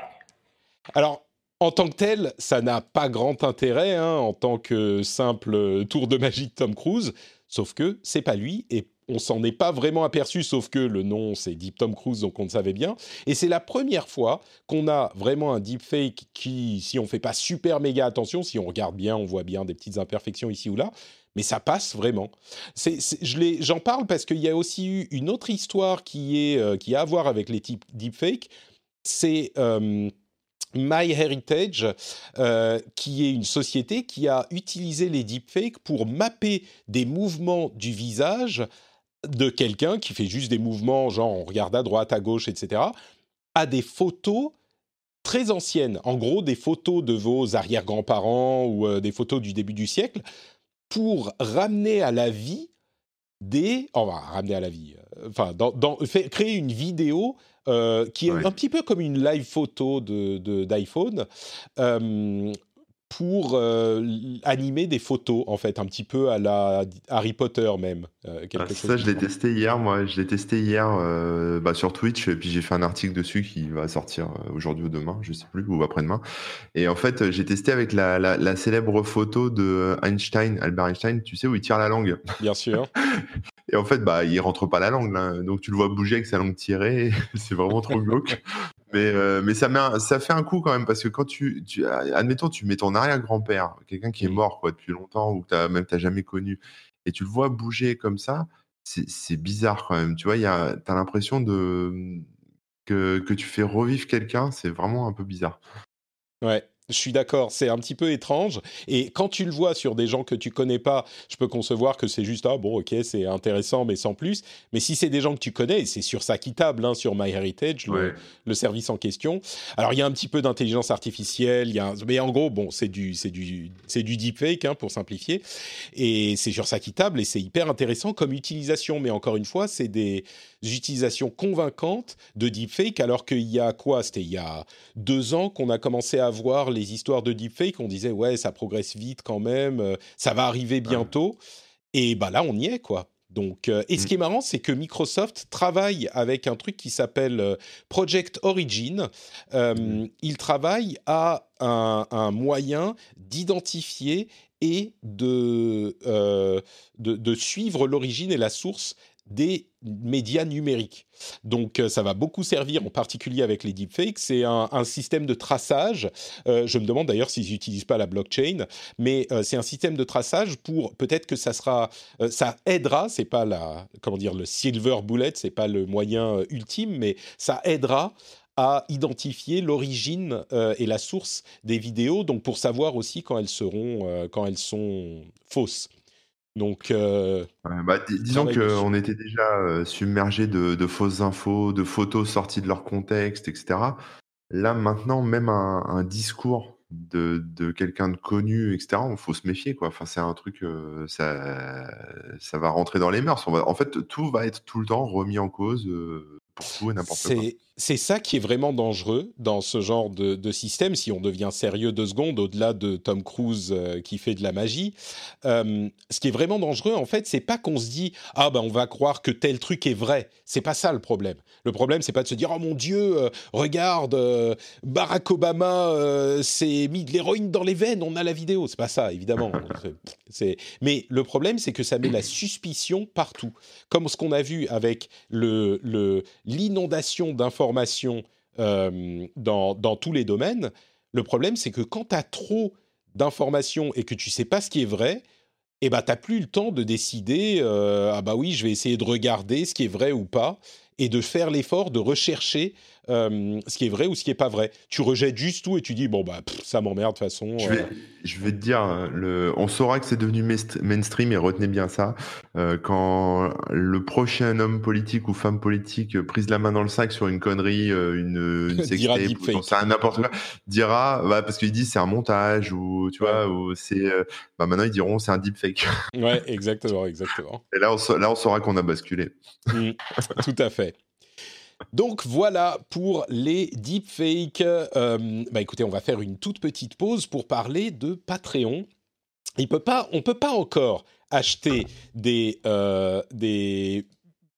Alors, en tant que tel, ça n'a pas grand intérêt, hein, en tant que simple tour de magie de Tom Cruise, sauf que c'est pas lui, et on s'en est pas vraiment aperçu, sauf que le nom, c'est Deep Tom Cruise, donc on le savait bien. Et c'est la première fois qu'on a vraiment un deepfake qui, si on fait pas super méga attention, si on regarde bien, on voit bien des petites imperfections ici ou là, mais ça passe vraiment. C'est, c'est, je l'ai, j'en parle parce qu'il y a aussi eu une autre histoire qui, est, euh, qui a à voir avec les types deepfakes. C'est euh, MyHeritage, euh, qui est une société qui a utilisé les deepfakes pour mapper des mouvements du visage de quelqu'un qui fait juste des mouvements, genre on regarde à droite, à gauche, et cetera, à des photos très anciennes. En gros, des photos de vos arrière-grands-parents ou euh, des photos du début du siècle, pour ramener à la vie des... On va ramener à la vie... Euh, enfin, dans, dans, fait, créer une vidéo euh, qui est ouais. un petit peu comme une live photo de, de, d'iPhone, euh, pour euh, animer des photos, en fait, un petit peu à la Harry Potter même. Euh, quelque
ah,
chose
ça, je l'ai testé hier, moi. Je l'ai testé hier euh, bah, sur Twitch, et puis j'ai fait un article dessus qui va sortir aujourd'hui ou demain, je sais plus, ou après-demain. Et en fait, j'ai testé avec la, la, la célèbre photo de Einstein, Albert Einstein, tu sais, où il tire la langue.
Bien sûr.
Et en fait, bah, il rentre pas la langue, là. Donc tu le vois bouger avec sa langue tirée, c'est vraiment trop glauque. Mais, euh, mais ça, met un, ça fait un coup quand même, parce que quand tu, tu admettons, tu mets ton arrière-grand-père, quelqu'un qui est mort quoi, depuis longtemps, ou que t'as, même t'as jamais connu, et tu le vois bouger comme ça, c'est, c'est bizarre quand même. Tu vois, y a, t'as l'impression de, que, que tu fais revivre quelqu'un, c'est vraiment un peu bizarre.
Ouais. Je suis d'accord, c'est un petit peu étrange. Et quand tu le vois sur des gens que tu connais pas, je peux concevoir que c'est juste, ah bon, ok, c'est intéressant, mais sans plus. Mais si c'est des gens que tu connais, et c'est sur ça qui table, hein, sur MyHeritage,
ouais.
le, le service en question. Alors, il y a un petit peu d'intelligence artificielle, il y a un, mais en gros, bon, c'est du, c'est du, c'est du deepfake, hein, pour simplifier. Et c'est sur ça qui table, et c'est hyper intéressant comme utilisation. Mais encore une fois, c'est des utilisations convaincantes de deepfake, alors qu'il y a quoi ? C'était il y a deux ans qu'on a commencé à voir les histoires de deepfake, on disait ouais ça progresse vite quand même, euh, ça va arriver bientôt, Et bah là, on y est, quoi. Donc, euh, et ce qui est marrant, c'est que Microsoft travaille avec un truc qui s'appelle euh, Project Origin. Euh, mmh. Il travaille à un, un moyen d'identifier et de, euh, de, de suivre l'origine et la source des médias numériques. Donc, euh, ça va beaucoup servir, en particulier avec les deepfakes. C'est un, un système de traçage. Euh, je me demande d'ailleurs s'ils n'utilisent pas la blockchain, mais euh, c'est un système de traçage pour peut-être que ça sera, euh, ça aidera. C'est pas la, comment dire, le silver bullet, c'est pas le moyen euh, ultime, mais ça aidera à identifier l'origine euh, et la source des vidéos. Donc, pour savoir aussi quand elles seront, euh, quand elles sont fausses. Donc, euh,
ouais, bah, dis- disons qu'on était déjà euh, submergé de, de fausses infos, de photos sorties de leur contexte, et cetera. Là, maintenant, même un, un discours de, de quelqu'un de connu, et cetera, il faut se méfier, quoi. Enfin, c'est un truc, euh, ça, ça va rentrer dans les mœurs. On va, en fait, tout va être tout le temps remis en cause euh, pour tout et n'importe quoi.
C'est, c'est ça qui est vraiment dangereux dans ce genre de, de système, si on devient sérieux deux secondes, au-delà de Tom Cruise euh, qui fait de la magie. Euh, ce qui est vraiment dangereux, en fait, c'est pas qu'on se dit « Ah, ben, on va croire que tel truc est vrai ». C'est pas ça le problème. Le problème, c'est pas de se dire « Oh mon Dieu, euh, regarde, euh, Barack Obama euh, s'est mis de l'héroïne dans les veines, on a la vidéo ». C'est pas ça, évidemment. C'est, c'est... Mais le problème, c'est que ça met la suspicion partout. Comme ce qu'on a vu avec le... le l'inondation d'informations euh, dans, dans tous les domaines. Le problème, c'est que quand tu as trop d'informations et que tu ne sais pas ce qui est vrai, eh ben, tu n'as plus le temps de décider euh, « Ah bah oui, je vais essayer de regarder ce qui est vrai ou pas » et de faire l'effort de rechercher euh, ce qui est vrai ou ce qui n'est pas vrai. Tu rejettes juste tout et tu dis « Bon, bah, pff, ça m'emmerde de toute façon. »
Je vais, euh... je vais te dire, le, on saura que c'est devenu mainstream, et retenez bien ça, euh, quand le prochain homme politique ou femme politique prise la main dans le sac sur une connerie, une, une sextape, ou c'est n'importe quoi, dira, bah, parce qu'il dit c'est un montage, ou tu vois, ouais. ou c'est, euh, bah, maintenant ils diront c'est un deepfake.
Ouais, exactement, exactement.
Et là on, là, on saura qu'on a basculé.
Mmh, tout à fait. Donc voilà pour les deepfakes. Euh, bah écoutez, on va faire une toute petite pause pour parler de Patreon. Il peut pas, on ne peut pas encore acheter des, euh, des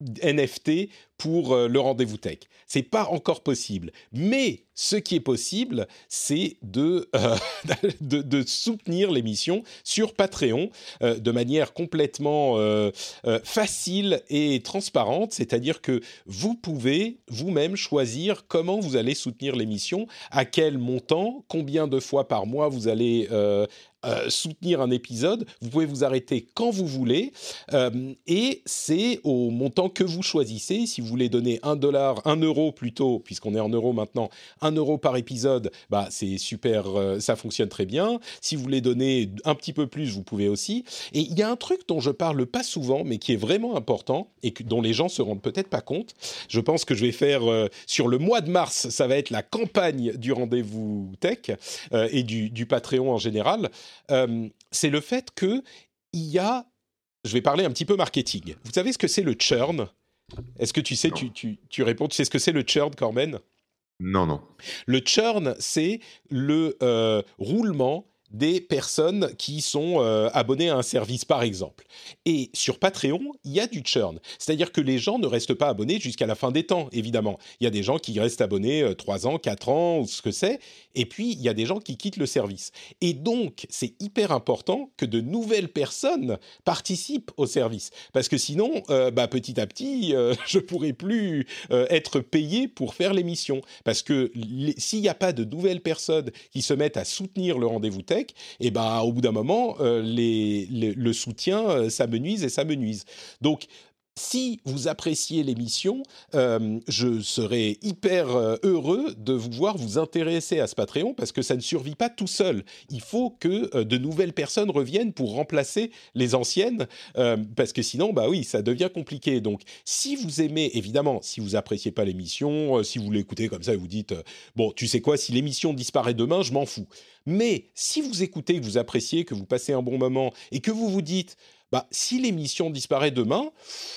N F T pour euh, le rendez-vous tech. C'est pas encore possible. Mais ce qui est possible, c'est de, euh, de, de soutenir l'émission sur Patreon euh, de manière complètement euh, euh, facile et transparente. C'est-à-dire que vous pouvez vous-même choisir comment vous allez soutenir l'émission, à quel montant, combien de fois par mois vous allez euh, euh, soutenir un épisode. Vous pouvez vous arrêter quand vous voulez euh, et c'est au montant que vous choisissez. Si vous voulez donner un dollar, un euro plutôt, puisqu'on est en euros maintenant, un euro par épisode, bah c'est super, euh, ça fonctionne très bien. Si vous voulez donner un petit peu plus, vous pouvez aussi. Et il y a un truc dont je parle pas souvent, mais qui est vraiment important et que, dont les gens se rendent peut-être pas compte. Je pense que je vais faire euh, sur le mois de mars, ça va être la campagne du rendez-vous tech euh, et du, du Patreon en général. Euh, c'est le fait que il y a, je vais parler un petit peu marketing. Vous savez ce que c'est le churn ? Est-ce que tu sais, tu, tu, tu réponds, tu sais ce que c'est le churn, Corben ?
Non, non.
Le churn, c'est le euh, roulement des personnes qui sont euh, abonnées à un service, par exemple. Et sur Patreon, il y a du churn. C'est-à-dire que les gens ne restent pas abonnés jusqu'à la fin des temps, évidemment. Il y a des gens qui restent abonnés euh, trois ans, quatre ans, ou ce que c'est. Et puis, il y a des gens qui quittent le service. Et donc, c'est hyper important que de nouvelles personnes participent au service. Parce que sinon, euh, bah, petit à petit, euh, je ne pourrai plus euh, être payé pour faire l'émission. Parce que les, s'il n'y a pas de nouvelles personnes qui se mettent à soutenir le rendez-vous tech, et ben, au bout d'un moment, euh, les, les, le soutien, euh, ça me nuise et ça me nuise. Donc, si vous appréciez l'émission, euh, je serais hyper euh, heureux de vous voir vous intéresser à ce Patreon parce que ça ne survit pas tout seul. Il faut que euh, de nouvelles personnes reviennent pour remplacer les anciennes euh, parce que sinon, bah oui, ça devient compliqué. Donc, si vous aimez, évidemment, si vous appréciez pas l'émission, euh, si vous l'écoutez comme ça et vous dites, euh, bon, tu sais quoi, si l'émission disparaît demain, je m'en fous. Mais si vous écoutez, que vous appréciez, que vous passez un bon moment et que vous vous dites, bah, si l'émission disparaît demain,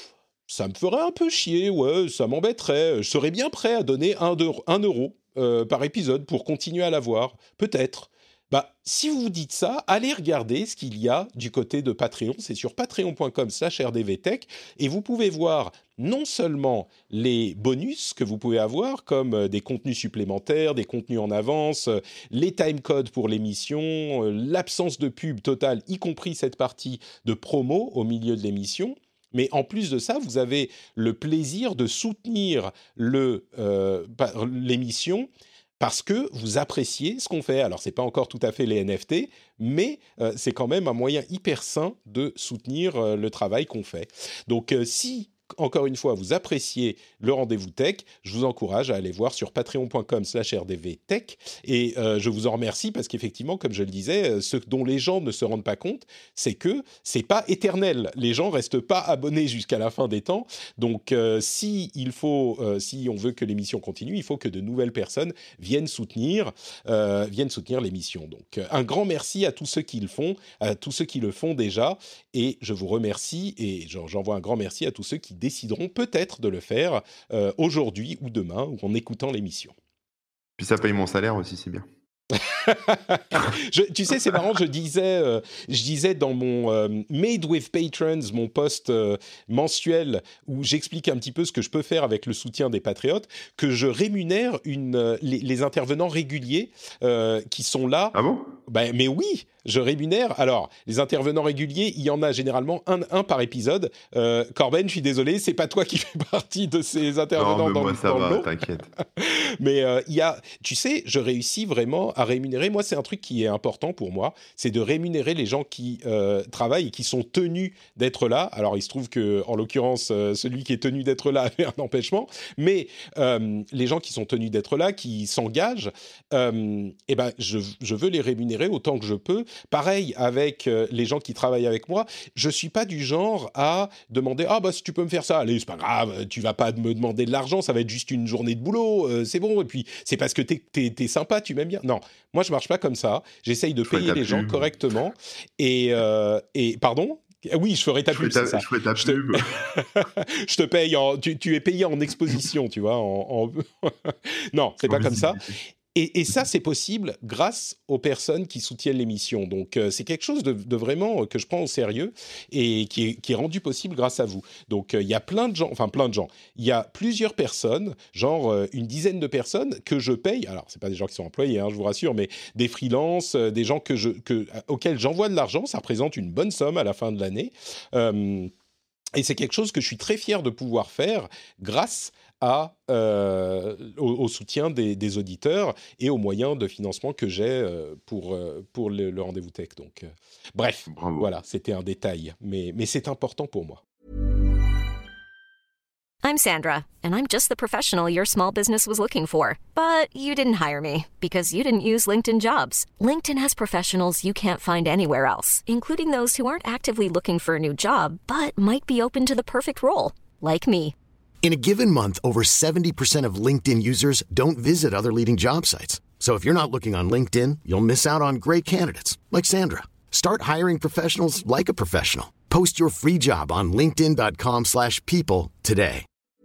ça me ferait un peu chier, ouais, ça m'embêterait. Je serais bien prêt à donner un, de, un euro euh, par épisode pour continuer à la voir, peut-être. Bah, si vous vous dites ça, allez regarder ce qu'il y a du côté de Patreon. C'est sur patreon.com slash rdvtech et vous pouvez voir non seulement les bonus que vous pouvez avoir, comme euh, des contenus supplémentaires, des contenus en avance, euh, les timecodes pour l'émission, euh, l'absence de pub totale, y compris cette partie de promo au milieu de l'émission. Mais en plus de ça, vous avez le plaisir de soutenir le, euh, l'émission parce que vous appréciez ce qu'on fait. Alors, ce n'est pas encore tout à fait les N F T, mais euh, c'est quand même un moyen hyper sain de soutenir euh, le travail qu'on fait. Donc, euh, si, encore une fois, vous appréciez le Rendez-vous Tech, je vous encourage à aller voir sur patreon.com slash rdvtech. Et euh, je vous en remercie parce qu'effectivement, comme je le disais, ce dont les gens ne se rendent pas compte, c'est que c'est pas éternel. Les gens restent pas abonnés jusqu'à la fin des temps. Donc, euh, si il faut, euh, si on veut que l'émission continue, il faut que de nouvelles personnes viennent soutenir, euh, viennent soutenir l'émission. Donc, euh, un grand merci à tous ceux qui le font, à tous ceux qui le font déjà. Et je vous remercie et j'envoie un grand merci à tous ceux qui décideront peut-être de le faire euh, aujourd'hui ou demain ou en écoutant l'émission.
Puis ça paye mon salaire aussi, c'est bien.
je, tu sais, c'est marrant, je disais, euh, je disais dans mon euh, Made with Patrons, mon post euh, mensuel où j'explique un petit peu ce que je peux faire avec le soutien des patriotes, que je rémunère une, euh, les, les intervenants réguliers euh, qui sont là.
Ah bon ?
Ben, mais oui, je rémunère. Alors, les intervenants réguliers, il y en a généralement un, un par épisode. Euh, Corben, je suis désolé, c'est pas toi qui fais partie de ces intervenants
non, mais
dans,
moi, ça
dans
va,
le lot.
T'inquiète.
Mais euh, il y a, tu sais, je réussis vraiment à rémunérer. Moi, c'est un truc qui est important pour moi, c'est de rémunérer les gens qui euh, travaillent et qui sont tenus d'être là. Alors, il se trouve que, en l'occurrence, euh, celui qui est tenu d'être là avait un empêchement, mais euh, les gens qui sont tenus d'être là, qui s'engagent, euh, eh ben, je, je veux les rémunérer autant que je peux. Pareil avec euh, les gens qui travaillent avec moi. Je suis pas du genre à demander ah bah si tu peux me faire ça, allez c'est pas grave, tu vas pas me demander de l'argent, ça va être juste une journée de boulot, euh, c'est bon. Et puis c'est parce que t'es, t'es, t'es sympa, tu m'aimes bien. Non, moi je marche pas comme ça. J'essaye de
Je ferai
payer
ta
les gens
pub.
correctement. Et et euh, et pardon. Oui, je ferai ta
Je
pub,
ferai
c'est
ta,
ça.
je ferai ta
Je te-
pub.
je te paye en, tu, tu es payé en exposition, tu vois. En, en- non, c'est
En
pas comme ça.
visibilité.
Et, et ça, c'est possible grâce aux personnes qui soutiennent l'émission. Donc, euh, c'est quelque chose de, de vraiment euh, que je prends au sérieux et qui est, qui est rendu possible grâce à vous. Donc, euh, il y a plein de gens, enfin plein de gens. Il y a plusieurs personnes, genre euh, une dizaine de personnes que je paye. Alors, c'est pas des gens qui sont employés, hein, je vous rassure, mais des freelances, euh, des gens que je, que, auxquels j'envoie de l'argent. Ça représente une bonne somme à la fin de l'année. Euh, Et c'est quelque chose que je suis très fier de pouvoir faire grâce à, euh, au, au soutien des, des auditeurs et aux moyens de financement que j'ai euh, pour, euh, pour le, le Rendez-vous Tech. Donc, euh, bref,
Bravo.
voilà, c'était un détail, mais, mais c'est important pour moi.
I'm Sandra, and I'm just the professional your small business was looking for. But you didn't hire me because you didn't use LinkedIn Jobs. LinkedIn has professionals you can't find anywhere else, including those who aren't actively looking for a new job, but might be open to the perfect role, like me.
In a given month, over seventy percent of LinkedIn users don't visit other leading job sites. So if you're not looking on LinkedIn, you'll miss out on great candidates like Sandra. Start hiring professionals like a professional. Post your free job on linkedin.com slash people today.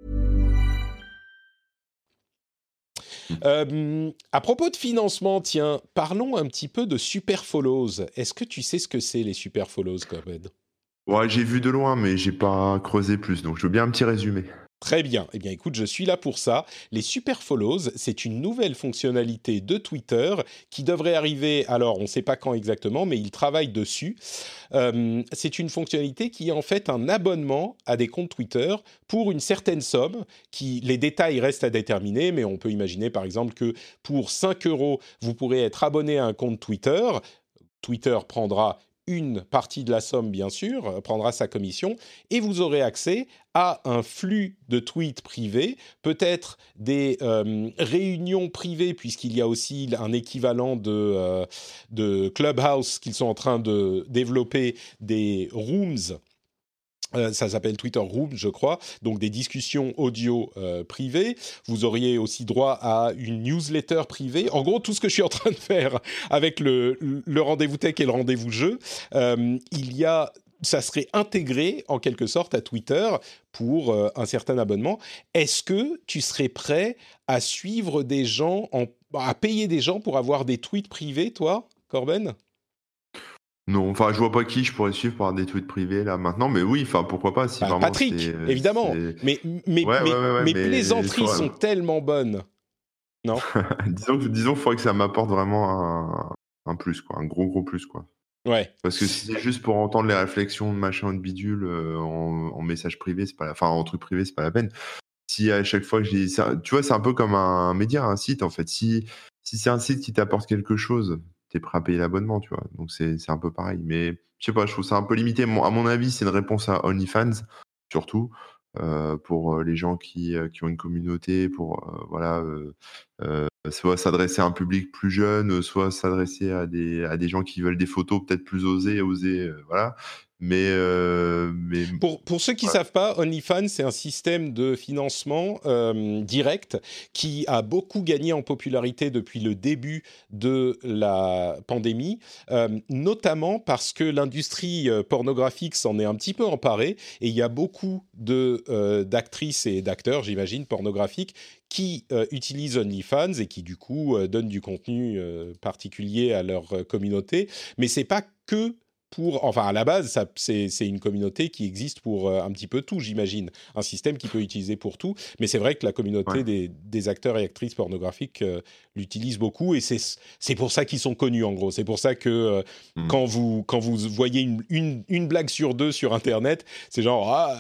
Euh, à propos de financement, tiens, parlons un petit peu de Super Follows. Est-ce que tu sais ce que c'est les Super Follows, Corbett ?
Ouais, j'ai vu de loin, mais j'ai pas creusé plus, donc je veux bien un petit résumé.
Très bien. Eh bien, écoute, je suis là pour ça. Les Super Follows, c'est une nouvelle fonctionnalité de Twitter qui devrait arriver, alors on ne sait pas quand exactement, mais ils travaillent dessus. Euh, c'est une fonctionnalité qui est en fait un abonnement à des comptes Twitter pour une certaine somme. Qui, les détails restent à déterminer, mais on peut imaginer par exemple que pour cinq euros, vous pourrez être abonné à un compte Twitter. Twitter prendra une partie de la somme, bien sûr, prendra sa commission, et vous aurez accès à un flux de tweets privés, peut-être des euh, réunions privées, puisqu'il y a aussi un équivalent de, euh, de Clubhouse qu'ils sont en train de développer, des rooms. Euh, ça s'appelle Twitter Rooms, je crois, donc des discussions audio euh, privées. Vous auriez aussi droit à une newsletter privée. En gros, tout ce que je suis en train de faire avec le, le rendez-vous tech et le rendez-vous jeu, euh, il y a, ça serait intégré en quelque sorte à Twitter pour euh, un certain abonnement. Est-ce que tu serais prêt à suivre des gens, en, à payer des gens pour avoir des tweets privés, toi ? Corben ?
Non, enfin, je vois pas qui je pourrais suivre par des tweets privés là maintenant, mais oui, enfin, pourquoi pas si
Bah,
vraiment
Patrick,
c'est,
évidemment.
c'est...
Mais mes
Ouais, ouais,
mes
ouais, ouais,
mes
mais
plaisanteries
faudrait-
sont tellement bonnes, non ?
disons que disons, qu'il faudrait que ça m'apporte vraiment un, un plus, quoi, un gros gros plus, quoi.
Ouais.
Parce que si c'est juste pour entendre les réflexions de machin ou de bidule euh, en, en message privé, c'est pas, la... enfin, en truc privé, c'est pas la peine. Si à chaque fois que j'ai, ça, tu vois, c'est un peu comme un média, un site en fait. Si si c'est un site qui t'apporte quelque chose, t'es prêt à payer l'abonnement, tu vois. Donc c'est c'est un peu pareil. Mais je sais pas, je trouve ça un peu limité. Mon- à mon avis, c'est une réponse à OnlyFans surtout euh, pour euh, les gens qui euh, qui ont une communauté, pour euh, voilà, euh, euh, soit s'adresser à un public plus jeune, soit s'adresser à des à des gens qui veulent des photos peut-être plus osées, osées, euh, voilà. Mais euh, mais
Pour, pour ceux qui ne
ouais.
savent pas, OnlyFans, c'est un système de financement euh, direct qui a beaucoup gagné en popularité depuis le début de la pandémie, euh, notamment parce que l'industrie euh, pornographique s'en est un petit peu emparée et il y a beaucoup de, euh, d'actrices et d'acteurs, j'imagine, pornographiques qui euh, utilisent OnlyFans et qui, du coup, euh, donnent du contenu euh, particulier à leur euh, communauté. Mais ce n'est pas que... Pour, enfin, à la base, ça, c'est, c'est une communauté qui existe pour euh, un petit peu tout, j'imagine. Un système qui peut utiliser pour tout. Mais c'est vrai que la communauté
Ouais.
des, des acteurs et actrices pornographiques euh, l'utilise beaucoup. Et c'est, c'est pour ça qu'ils sont connus, en gros. C'est pour ça que euh,
Mm.
quand, vous, quand vous voyez une, une, une blague sur deux sur Internet, c'est genre « Ah,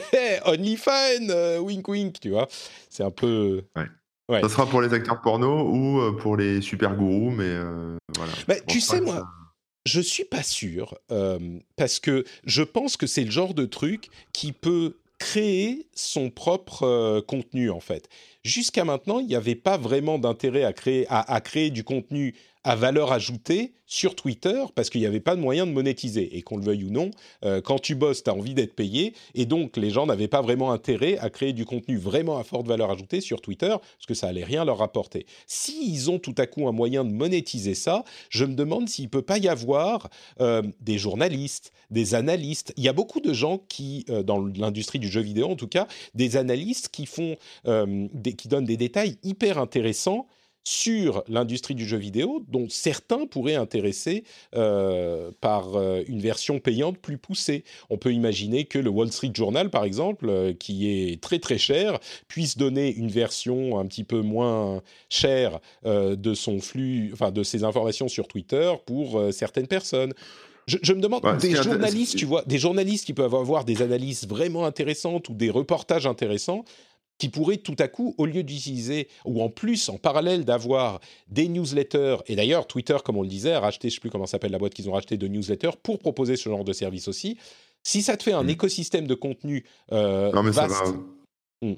OnlyFans, euh, wink wink », tu vois. C'est un peu...
Ouais.
Ouais.
Ça sera pour les acteurs porno ou euh, pour les super gourous, mais euh, voilà.
Bah,
Je
tu
pense pas
sais,
que
moi...
ça-
Je suis pas sûr, euh, parce que je pense que c'est le genre de truc qui peut créer son propre euh, contenu, en fait. Jusqu'à maintenant, il n'y avait pas vraiment d'intérêt à créer, à, à créer du contenu à valeur ajoutée sur Twitter, parce qu'il n'y avait pas de moyen de monétiser. Et qu'on le veuille ou non, euh, quand tu bosses, tu as envie d'être payé, et donc les gens n'avaient pas vraiment intérêt à créer du contenu vraiment à forte valeur ajoutée sur Twitter, parce que ça allait rien leur rapporter. S'ils ont tout à coup un moyen de monétiser ça, je me demande s'il ne peut pas y avoir euh, des journalistes, des analystes. Il y a beaucoup de gens qui, euh, dans l'industrie du jeu vidéo en tout cas, des analystes qui, font, euh, des, qui donnent des détails hyper intéressants sur l'industrie du jeu vidéo, dont certains pourraient intéresser euh, par euh, une version payante plus poussée. On peut imaginer que le Wall Street Journal, par exemple, euh, qui est très très cher, puisse donner une version un petit peu moins chère euh, de son flux, enfin de ses informations sur Twitter pour euh, certaines personnes. Je, je me demande,
Ouais, ce
des
qui est inté-
journalistes,
ce-
tu vois, des journalistes qui peuvent avoir des analyses vraiment intéressantes ou des reportages intéressants, qui pourraient tout à coup, au lieu d'utiliser, ou en plus, en parallèle d'avoir des newsletters, et d'ailleurs, Twitter, comme on le disait, a racheté, je ne sais plus comment s'appelle la boîte qu'ils ont racheté de newsletters, pour proposer ce genre de service aussi. Si ça te fait un
Mm.
écosystème de contenu euh,
Non, mais ça
vaste...
va.
Mm.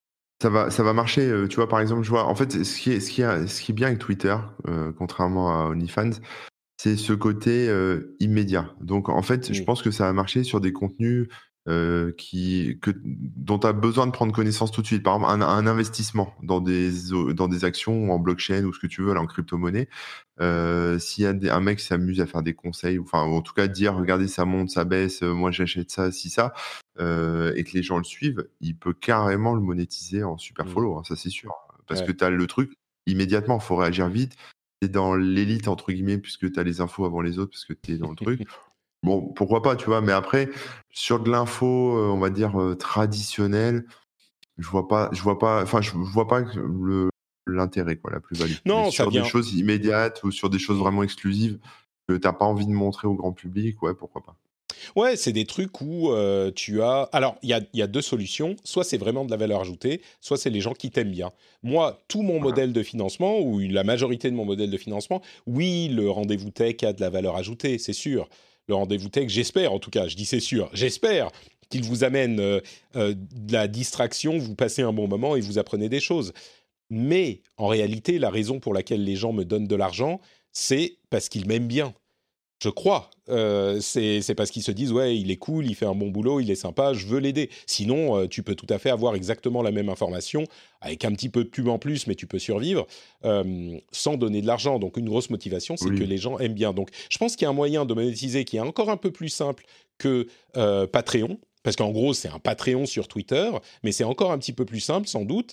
Ça va, ça va marcher. euh, Tu vois, par exemple, je vois. En fait, ce qui est, ce qui est, ce qui est bien avec Twitter, euh, contrairement à OnlyFans, c'est ce côté euh, immédiat. Donc, en fait, je
Mm.
pense que ça va marcher sur des contenus euh, qui, que, dont tu as besoin de prendre connaissance tout de suite. Par exemple, un, un investissement dans des, dans des actions ou en blockchain ou ce que tu veux, là, en crypto-monnaie. Euh, S'il y a des- un mec qui s'amuse à faire des conseils, ou, enfin, ou en tout cas dire, regardez, ça monte, ça baisse, euh, moi j'achète ça, si ça, euh, et que les gens le suivent, il peut carrément le monétiser en super
Mm.
follow, hein, ça c'est sûr. Parce
Ouais.
que tu as le truc immédiatement, il faut réagir vite. Tu es dans l'élite, entre guillemets, puisque tu as les infos avant les autres, parce que tu es dans le truc. Bon, pourquoi pas, tu vois, mais après, sur de l'info, euh, on va dire, euh, traditionnelle, je vois pas, je vois pas, enfin, je, je vois pas que le, l'intérêt, quoi, la plus-value. Mais
Non, ça
sur des
vient...
choses immédiates ou sur des choses
Mm.
vraiment exclusives que t'as pas envie de montrer au grand public, ouais, pourquoi pas.
Ouais, c'est des trucs où euh, tu as... Alors, il y a, y a deux solutions. Soit c'est vraiment de la valeur ajoutée, soit c'est les gens qui t'aiment bien. Moi, tout mon
Voilà.
modèle de financement, ou la majorité de mon modèle de financement, oui, le rendez-vous tech a de la valeur ajoutée, c'est sûr. Le rendez-vous tech, j'espère en tout cas, je dis c'est sûr, j'espère qu'il vous amène euh, euh, de la distraction, vous passez un bon moment et vous apprenez des choses. Mais en réalité, la raison pour laquelle les gens me donnent de l'argent, c'est parce qu'ils m'aiment bien. Je crois. Euh, c'est, c'est parce qu'ils se disent, ouais, il est cool, il fait un bon boulot, il est sympa, je veux l'aider. Sinon, euh, tu peux tout à fait avoir exactement la même information, avec un petit peu de pub en plus, mais tu peux survivre, euh, sans donner de l'argent. Donc, une grosse motivation, c'est
Oui.
que les gens aiment bien. Donc, je pense qu'il y a un moyen de monétiser qui est encore un peu plus simple que euh, Patreon, parce qu'en gros, c'est un Patreon sur Twitter, mais c'est encore un petit peu plus simple, sans doute.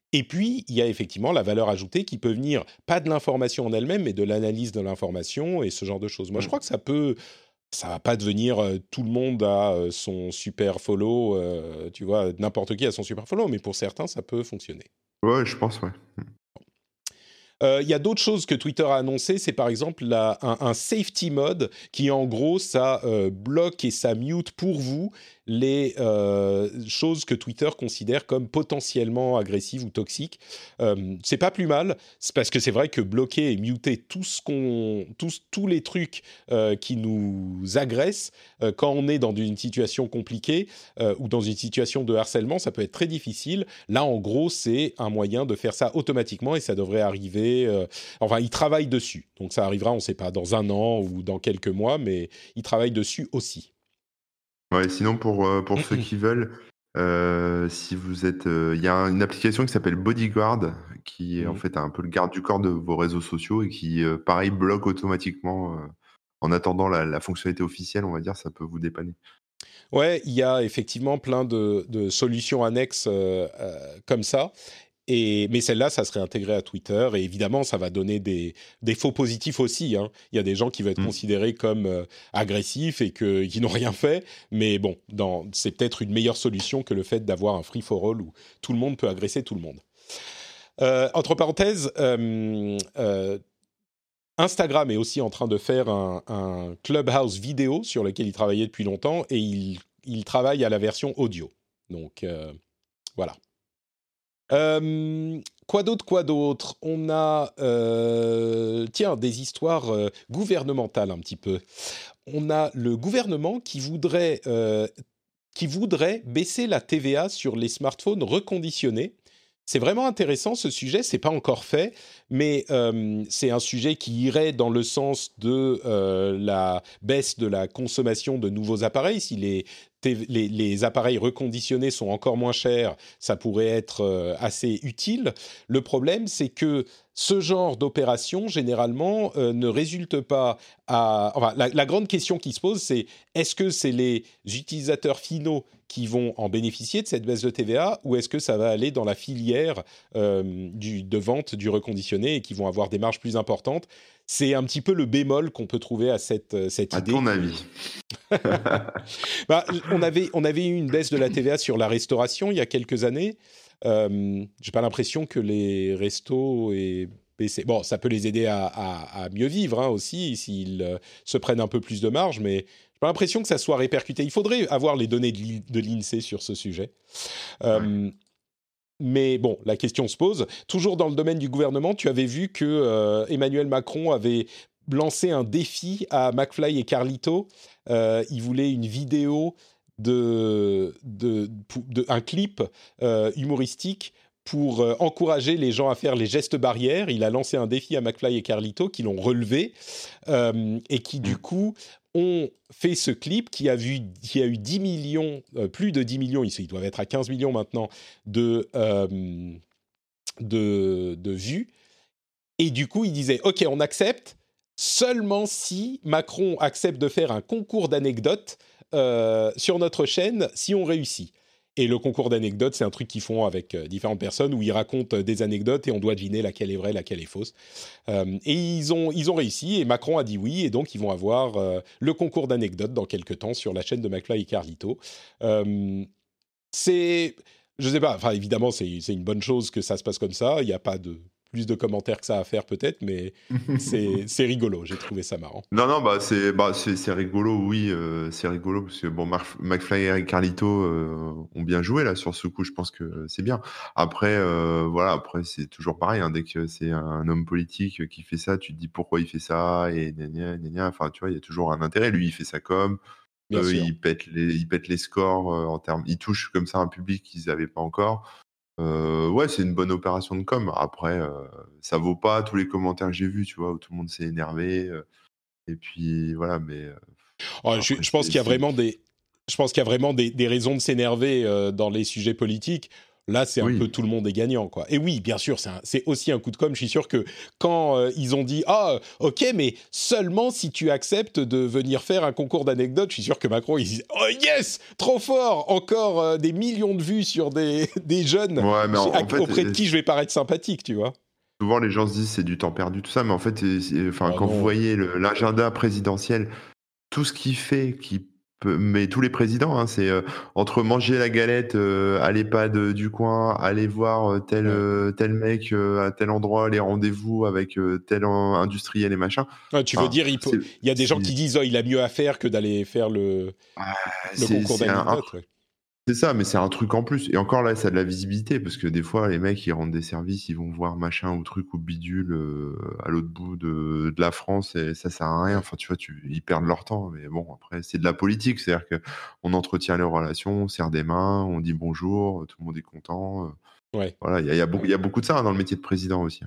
Et puis, il y a effectivement la valeur ajoutée qui peut venir, pas de l'information en elle-même, mais de l'analyse de l'information et ce genre de choses. Moi, je crois que ça peut... Ça va pas devenir euh, tout le monde a euh, son super follow, euh, tu vois, n'importe qui a son super follow, mais pour certains, ça peut fonctionner.
Ouais, je pense, ouais.
Il euh, y a d'autres choses que Twitter a annoncé, c'est par exemple la, un, un safety mode qui en gros ça euh, bloque et ça mute pour vous les euh, choses que Twitter considère comme potentiellement agressives ou toxiques. Euh, c'est pas plus mal, c'est parce que c'est vrai que bloquer et muter tout ce qu'on, tous, tous les trucs euh, qui nous agressent euh, quand on est dans une situation compliquée euh, ou dans une situation de harcèlement, ça peut être très difficile. Là, en gros, c'est un moyen de faire ça automatiquement et ça devrait arriver. Euh, enfin, ils travaillent dessus, donc ça arrivera, on ne sait pas, dans un an ou dans quelques mois, mais ils travaillent dessus aussi.
Ouais, sinon, pour, euh, pour ceux qui veulent, euh, si vous êtes. Il euh, y a un- une application qui s'appelle Bodyguard, qui est en
Mhm.
fait un peu le garde du corps de vos réseaux sociaux et qui, euh, pareil, bloque automatiquement euh, en attendant la, la fonctionnalité officielle, on va dire, ça peut vous dépanner.
Ouais, il y a effectivement plein de, de solutions annexes euh, euh, comme ça. Et, mais celle-là, ça serait intégré à Twitter. Et évidemment, ça va donner des, des faux positifs aussi. Hein. Il y a des gens qui vont être
Mm.
considérés comme euh, agressifs et que, qui n'ont rien fait. Mais bon, dans, c'est peut-être une meilleure solution que le fait d'avoir un free-for-all où tout le monde peut agresser tout le monde. Euh, entre parenthèses, euh, euh, Instagram est aussi en train de faire un, un Clubhouse vidéo sur lequel il travaillait depuis longtemps et il, il travaille à la version audio. Donc, euh, voilà. Euh, quoi d'autre, quoi d'autre On a, euh, tiens, des histoires euh, gouvernementales un petit peu. On a le gouvernement qui voudrait, euh, qui voudrait baisser la T V A sur les smartphones reconditionnés. C'est vraiment intéressant ce sujet, c'est pas encore fait, mais euh, c'est un sujet qui irait dans le sens de euh, la baisse de la consommation de nouveaux appareils. Si les, les, les appareils reconditionnés sont encore moins chers, ça pourrait être euh, assez utile. Le problème, c'est que ce genre d'opération, généralement, euh, ne résulte pas à... Enfin, la, la grande question qui se pose, c'est est-ce que c'est les utilisateurs finaux qui vont en bénéficier de cette baisse de T V A ou est-ce que ça va aller dans la filière euh, du, de vente du reconditionné et qui vont avoir des marges plus importantes? C'est un petit peu le bémol qu'on peut trouver à cette, cette
À
idée.
ton avis?
bah, on, avait, on avait eu une baisse de la T V A sur la restauration il y a quelques années. Euh, j'ai pas l'impression que les restos aient baissé. Bon, ça peut les aider à, à, à mieux vivre hein, aussi s'ils euh, se prennent un peu plus de marge, mais j'ai pas l'impression que ça soit répercuté. Il faudrait avoir les données de l'INSEE sur ce sujet. Euh, ouais. Mais bon, la question se pose. Toujours dans le domaine du gouvernement, tu avais vu que euh, Emmanuel Macron avait lancé un défi à McFly et Carlito. Euh, il voulait une vidéo de, de, de, de un clip euh, humoristique pour euh, encourager les gens à faire les gestes barrières. Il a lancé un défi à McFly et Carlito qui l'ont relevé euh, et qui du coup ont fait ce clip qui a, vu, qui a eu dix millions, euh, plus de dix millions, ils doivent être à quinze millions maintenant, de, euh, de, de vues. Et du coup, il disait, OK, on accepte, seulement si Macron accepte de faire un concours d'anecdotes euh, sur notre chaîne, si on réussit. Et le concours d'anecdotes, c'est un truc qu'ils font avec euh, différentes personnes où ils racontent des anecdotes et on doit deviner laquelle est vraie, laquelle est fausse. Euh, et ils ont, ils ont réussi et Macron a dit oui et donc ils vont avoir euh, le concours d'anecdotes dans quelques temps sur la chaîne de McFly et Carlito. Euh, c'est, je sais pas, enfin évidemment c'est, c'est une bonne chose que ça se passe comme ça. Il n'y a pas de plus de commentaires que ça à faire peut-être, mais c'est, c'est rigolo. J'ai trouvé ça marrant.
Non, non, bah c'est bah, c'est, c'est rigolo, oui, euh, c'est rigolo parce que bon, Marf- McFly et Carlito euh, ont bien joué là sur ce coup. Je pense que c'est bien. Après, euh, voilà, après c'est toujours pareil. Hein, dès que c'est un homme politique qui fait ça, tu te dis pourquoi il fait ça et gna gna gna gna. Enfin, tu vois, il y a toujours un intérêt. Lui, il fait ça comme.
Bien
Eux,
sûr.
ils pètent les, ils pètent les scores euh, en termes. Ils touchent comme ça un public qu'ils n'avaient pas encore. Euh, ouais, c'est une bonne opération de com. Après, euh, ça vaut pas tous les commentaires que j'ai vus, tu vois, où tout le monde s'est énervé. Euh, et puis voilà, mais. Euh,
oh,
après,
je, je pense
c'est,
qu'il y a
c'est...
vraiment des, je pense qu'il y a vraiment des, des raisons de s'énerver euh, dans les sujets politiques. Là, c'est un
Oui.
peu tout le monde est gagnant, quoi. Et oui, bien sûr, c'est, un- c'est aussi un coup de com'. Je suis sûr que quand euh, ils ont dit « Ah, ok, mais seulement si tu acceptes de venir faire un concours d'anecdotes », je suis sûr que Macron, il dit « Oh yes, trop fort, encore euh, des millions de vues sur des, des jeunes
Ouais, mais en,
chez-
en fait,
auprès de
euh,
qui je vais paraître sympathique, tu vois ?»
souvent les gens se disent c'est du temps perdu, tout ça, mais en fait, c'est- c'est- enfin,
Oh
quand vous
non.
voyez le- l'agenda présidentiel, tout ce qu'il fait, qui peut, mais tous les présidents, hein, c'est euh, entre manger la galette euh, à l'EHPAD euh, du coin, aller voir euh, tel,
Ouais.
euh, tel mec euh, à tel endroit, les rendez-vous avec euh, tel in- industriel et machin.
Ah, tu veux
Enfin,
dire, il, peut-
c'est
il y a des gens
c'est-
qui disent « Oh, il a mieux à faire que d'aller faire le,
ah,
le
c'est-
concours
c'est un, un
d'anecdotes. » Ouais.
C'est ça, mais c'est un truc en plus. Et encore là, ça a de la visibilité, parce que des fois, les mecs, ils rendent des services, ils vont voir machin ou truc ou bidule euh, à l'autre bout de, de la France, et ça sert à rien.
Ouais.
Enfin, tu vois, tu, ils perdent leur temps. Mais bon, après, c'est de la politique, c'est-à-dire que on entretient les relations, on serre des mains, on dit bonjour, tout le monde est content. euh,
Ouais.
Voilà, il y a, il y a beaucoup, il y a beaucoup de ça hein, dans le métier de président aussi.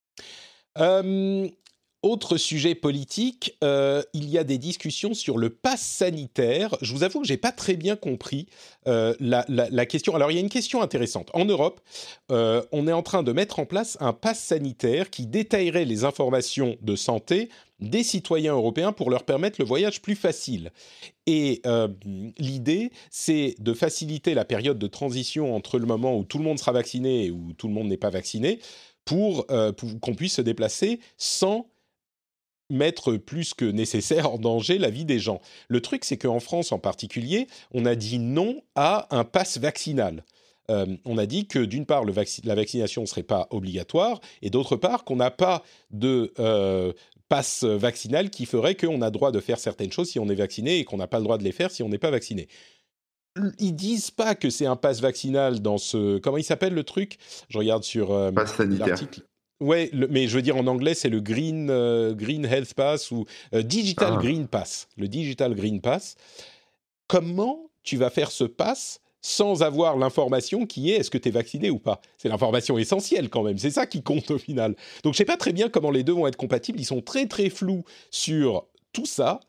Euh, autre sujet politique, euh, il y a des discussions sur le pass sanitaire. Je vous avoue que j'ai pas très bien compris euh, la, la, la question. Alors, il y a une question intéressante. En Europe, euh, on est en train de mettre en place un pass sanitaire qui détaillerait les informations de santé des citoyens européens pour leur permettre le voyage plus facile. Et euh, l'idée, c'est de faciliter la période de transition entre le moment où tout le monde sera vacciné et où tout le monde n'est pas vacciné, pour, euh, pour qu'on puisse se déplacer sans mettre plus que nécessaire en danger la vie des gens. Le truc, c'est qu'en France en particulier, on a dit non à un pass vaccinal. Euh, on a dit que d'une part, le vacci- la vaccination ne serait pas obligatoire, et d'autre part, qu'on n'a pas de euh, pass vaccinal qui ferait qu'on a droit de faire certaines choses si on est vacciné et qu'on n'a pas le droit de les faire si on n'est pas vacciné. Ils disent pas que c'est un pass vaccinal dans ce... Comment il s'appelle le truc ? Je regarde sur euh,
Passe sanitaire.
l'article. Ouais, le- mais je veux dire en anglais, c'est le Green, euh, Green Health Pass ou euh, Digital
Ah.
Green Pass. Le Digital Green Pass. Comment tu vas faire ce pass sans avoir l'information qui est est-ce que tu es vacciné ou pas ? C'est l'information essentielle quand même, c'est ça qui compte au final. Donc je sais pas très bien comment les deux vont être compatibles, ils sont très très flous sur tout ça,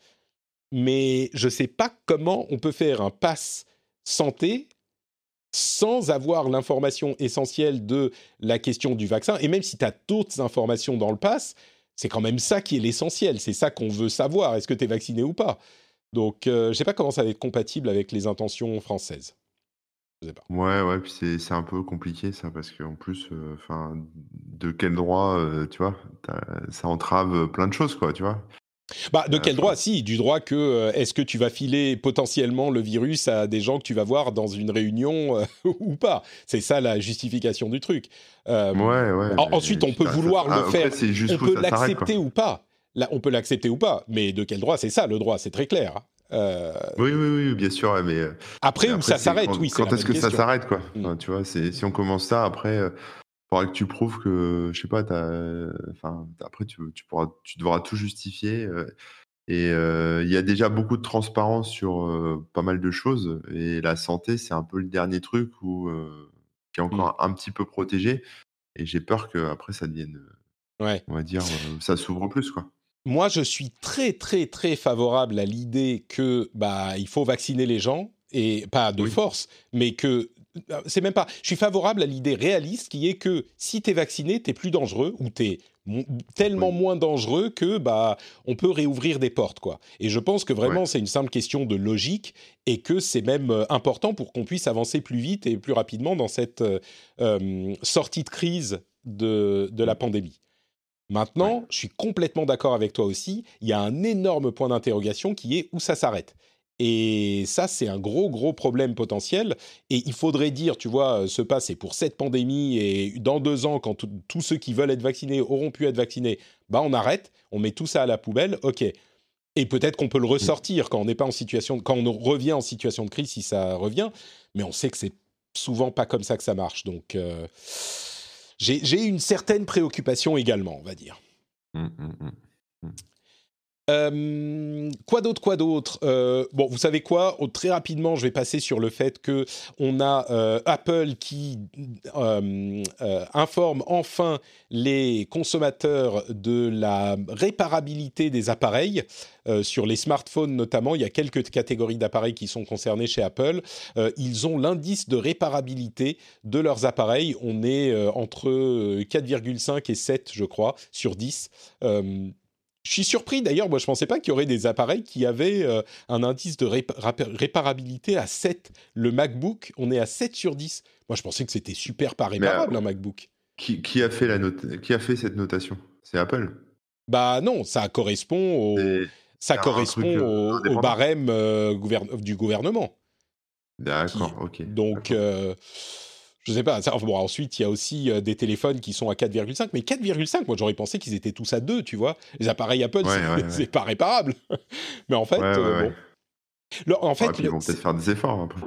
mais je sais pas comment on peut faire un pass santé sans avoir l'information essentielle de la question du vaccin. Et même si tu as d'autres informations dans le pass, c'est quand même ça qui est l'essentiel. C'est ça qu'on veut savoir. Est-ce que tu es vacciné ou pas ? Donc, euh, je ne sais pas comment ça va être compatible avec les intentions françaises. Je sais pas.
Ouais, ouais, puis c'est c'est un peu compliqué ça, parce qu'en plus, enfin, de quel droit, euh, tu vois, t'as- ça entrave plein de choses, quoi, tu vois.
Bah, de
Euh,
quel
enfin,
droit ? Si, du droit que euh, est-ce que tu vas filer potentiellement le virus à des gens que tu vas voir dans une réunion euh, ou pas ? C'est ça la justification du truc. Euh,
ouais, ouais.
en-
mais
ensuite, on peut
ça- ça-
vouloir
ah,
le
après,
faire.
c'est
On
jusqu'où
peut
ça s'arrête, quoi.
l'accepter ou pas. Là, on peut l'accepter ou pas. Mais de quel droit ? C'est ça le droit, c'est très clair. hein. Euh,
Oui, oui, oui, bien sûr, ouais, mais, euh,
après,
mais
où
après,
ça
c'est
s'arrête,
quand,
oui, c'est
quand
la
est-ce
bonne
que ça
question.
s'arrête, quoi.
Mm.
Enfin, tu vois, c'est, si on commence ça, après, il faudra que tu prouves que, je sais pas, t'as, enfin, après, tu, tu pourras, tu devras tout justifier. euh, et euh, il y a déjà beaucoup de transparence sur euh, pas mal de choses. Et la santé, c'est un peu le dernier truc où, euh, qui est
Mm.
encore un, un petit peu protégé. Et j'ai peur qu'après, ça devienne,
Ouais.
on va dire, euh, ça s'ouvre plus, quoi.
Moi, je suis très, très, très favorable à l'idée que bah il faut vacciner les gens et pas de
Oui.
force, mais que c'est même pas. Je suis favorable à l'idée réaliste qui est que si t'es vacciné, t'es plus dangereux ou t'es mo- tellement
Oui.
moins dangereux que bah on peut réouvrir des portes quoi. Et je pense que vraiment
Ouais.
c'est une simple question de logique et que c'est même euh, important pour qu'on puisse avancer plus vite et plus rapidement dans cette euh, euh, sortie de crise de de la
Mm.
pandémie.
Ouais.
Maintenant, je suis complètement d'accord avec toi aussi. Il y a un énorme point d'interrogation qui est où ça s'arrête. Et ça, c'est un gros, gros problème potentiel. Et il faudrait dire, tu vois, ce pass c'est pour cette pandémie et dans deux ans, quand tout- tous ceux qui veulent être vaccinés auront pu être vaccinés, bah on arrête, on met tout ça à la poubelle, ok. Et peut-être qu'on peut le
Mm.
ressortir quand on n'est pas en situation, quand on revient en situation de crise, si ça revient. Mais on sait que c'est souvent pas comme ça que ça marche. Donc, euh, j'ai, j'ai une certaine préoccupation également, on va dire.
Mm, mm, mm, mm.
Euh, quoi d'autre, quoi d'autre euh, Bon, vous savez quoi oh, très rapidement, je vais passer sur le fait que on a euh, Apple qui euh, euh, informe enfin les consommateurs de la réparabilité des appareils. Euh, sur les smartphones notamment, il y a quelques catégories d'appareils qui sont concernés chez Apple. Euh, ils ont l'indice de réparabilité de leurs appareils. On est euh, entre quatre virgule cinq et sept, je crois, sur dix. Euh, je suis surpris d'ailleurs, moi je ne pensais pas qu'il y aurait des appareils qui avaient euh, un indice de répa- réparabilité à sept. Le MacBook, on est à sept sur dix. Moi je pensais que c'était super pas
Mais
réparable
euh,
un MacBook.
qui, qui a fait la note, qui a fait cette notation? C'est Apple.
Bah non, ça correspond au,
C'est
ça
c'est un truc
correspond
euh,
au, au
indépendant.
barème euh, gouverne- du gouvernement.
D'accord,
Qui,
ok,
donc,
d'accord.
euh, je sais pas. Ça, enfin, bon, ensuite, il y a aussi euh, des téléphones qui sont à quatre virgule cinq, mais quatre virgule cinq, moi j'aurais pensé qu'ils étaient tous à deux, tu vois. Les appareils Apple,
Ouais,
c'est,
ouais, ouais.
c'est pas réparable. Mais en
Ouais,
fait,
ouais,
euh,
ouais.
bon. Le, en
Ouais,
fait,
puis ils
le,
vont peut-être
c'est-
faire des efforts après.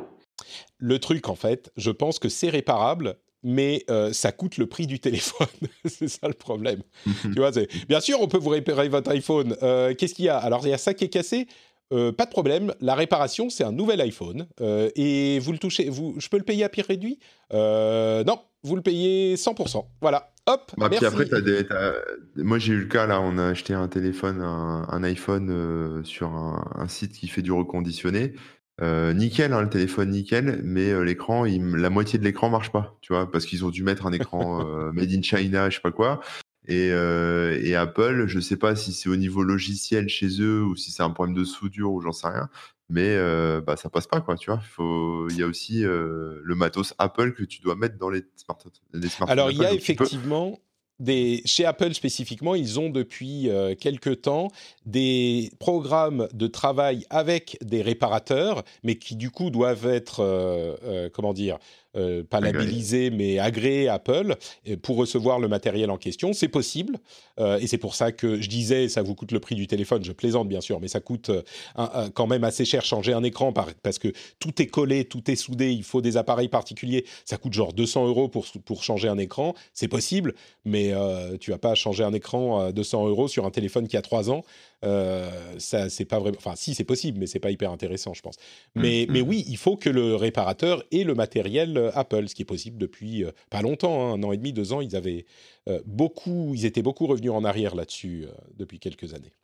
le truc, en fait, je pense que c'est réparable, mais euh, ça coûte le prix du téléphone. C'est ça le problème. Tu vois, c'est... Bien sûr, on peut vous réparer votre iPhone. Euh, qu'est-ce qu'il y a? Alors, il y a ça qui est cassé. Euh, pas de problème. La réparation, c'est un nouvel iPhone. Euh, et vous le touchez... Vous, je peux le payer à prix réduit? Euh, Non, vous le payez cent pour cent. Voilà. Hop,
Bah, puis après,
merci.
t'as des, t'as- moi j'ai eu le cas là, on a acheté un téléphone, un, un iPhone euh, sur un, un site qui fait du reconditionné. Euh, nickel, hein, le téléphone nickel, mais euh, l'écran, il m- la moitié de l'écran marche pas, tu vois, parce qu'ils ont dû mettre un écran euh, made in China, je sais pas quoi. Et, euh, et Apple, je sais pas si c'est au niveau logiciel chez eux ou si c'est un problème de soudure ou j'en sais rien, mais euh, bah ça passe pas quoi, tu vois. Faut, il y a aussi euh, le matos Apple que tu dois mettre dans les, smart- les smartphones
Alors, il y
Apple,
a
donc tu peux.
effectivement des chez Apple spécifiquement, ils ont depuis euh, quelque temps des programmes de travail avec des réparateurs, mais qui du coup doivent être euh, euh, comment dire euh, pas
Agréé.
labellisés, mais agréés Apple et pour recevoir le matériel en question. C'est possible, euh, et c'est pour ça que je disais ça vous coûte le prix du téléphone. Je plaisante bien sûr, mais ça coûte euh, un- un- quand même assez cher changer un écran par- parce que tout est collé, tout est soudé. Il faut des appareils particuliers. Ça coûte genre deux cents euros pour pour changer un écran. C'est possible, mais euh, tu vas pas changer un écran à deux cents euros sur un téléphone qui a trois ans. Euh, ça, c'est pas vraiment. Enfin, si c'est possible, mais c'est pas hyper intéressant, je pense.
Mmh,
Mais, mais
mmh.
oui, il faut que le réparateur ait le matériel euh, Apple, ce qui est possible depuis euh, pas longtemps, hein, un an et demi, deux ans. Ils avaient euh, beaucoup, ils étaient beaucoup revenus en arrière là-dessus euh, depuis quelques années.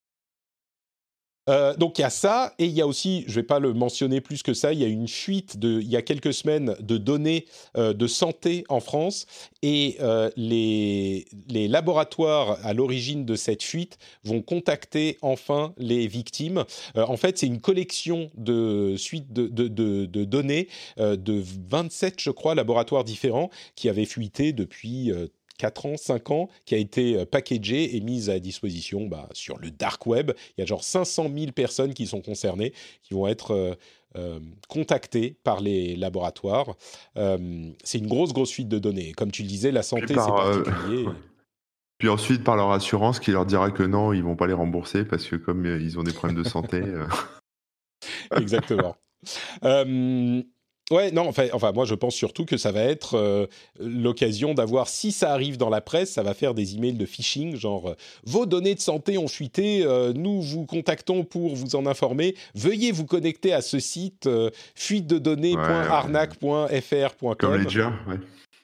Euh, donc il y a ça, et il y a aussi, je ne vais pas le mentionner plus que ça, il y a une fuite de, il y a quelques semaines de données euh, de santé en France, et euh, les, les laboratoires à l'origine de cette fuite vont contacter enfin les victimes. Euh, en fait, c'est une collection de suites de, de, de, de données euh, de vingt-sept, je crois, laboratoires différents qui avaient fuité depuis euh, quatre ans, cinq ans, qui a été euh, packagée et mise à disposition bah, sur le dark web. Il y a genre cinq cent mille personnes qui sont concernées, qui vont être euh, euh, contactées par les laboratoires. Euh, c'est une grosse, grosse fuite de données. Comme tu le disais, la
Puis
santé, c'est
par, euh, ouais.
particulier.
Puis ensuite par leur assurance qui leur dira que non, ils vont pas les rembourser parce que comme euh, ils ont des problèmes de santé. euh,
Exactement. Euh, ouais, non, enfin, enfin, moi je pense surtout que ça va être euh, l'occasion d'avoir, si ça arrive dans la presse, ça va faire des emails de phishing, genre euh, vos données de santé ont fuité, euh, nous vous contactons pour vous en informer, veuillez vous connecter à ce site euh, fuite de données
Ouais,
point
ouais.
arnaque point f r point
Comme
com.
Ledger, ouais.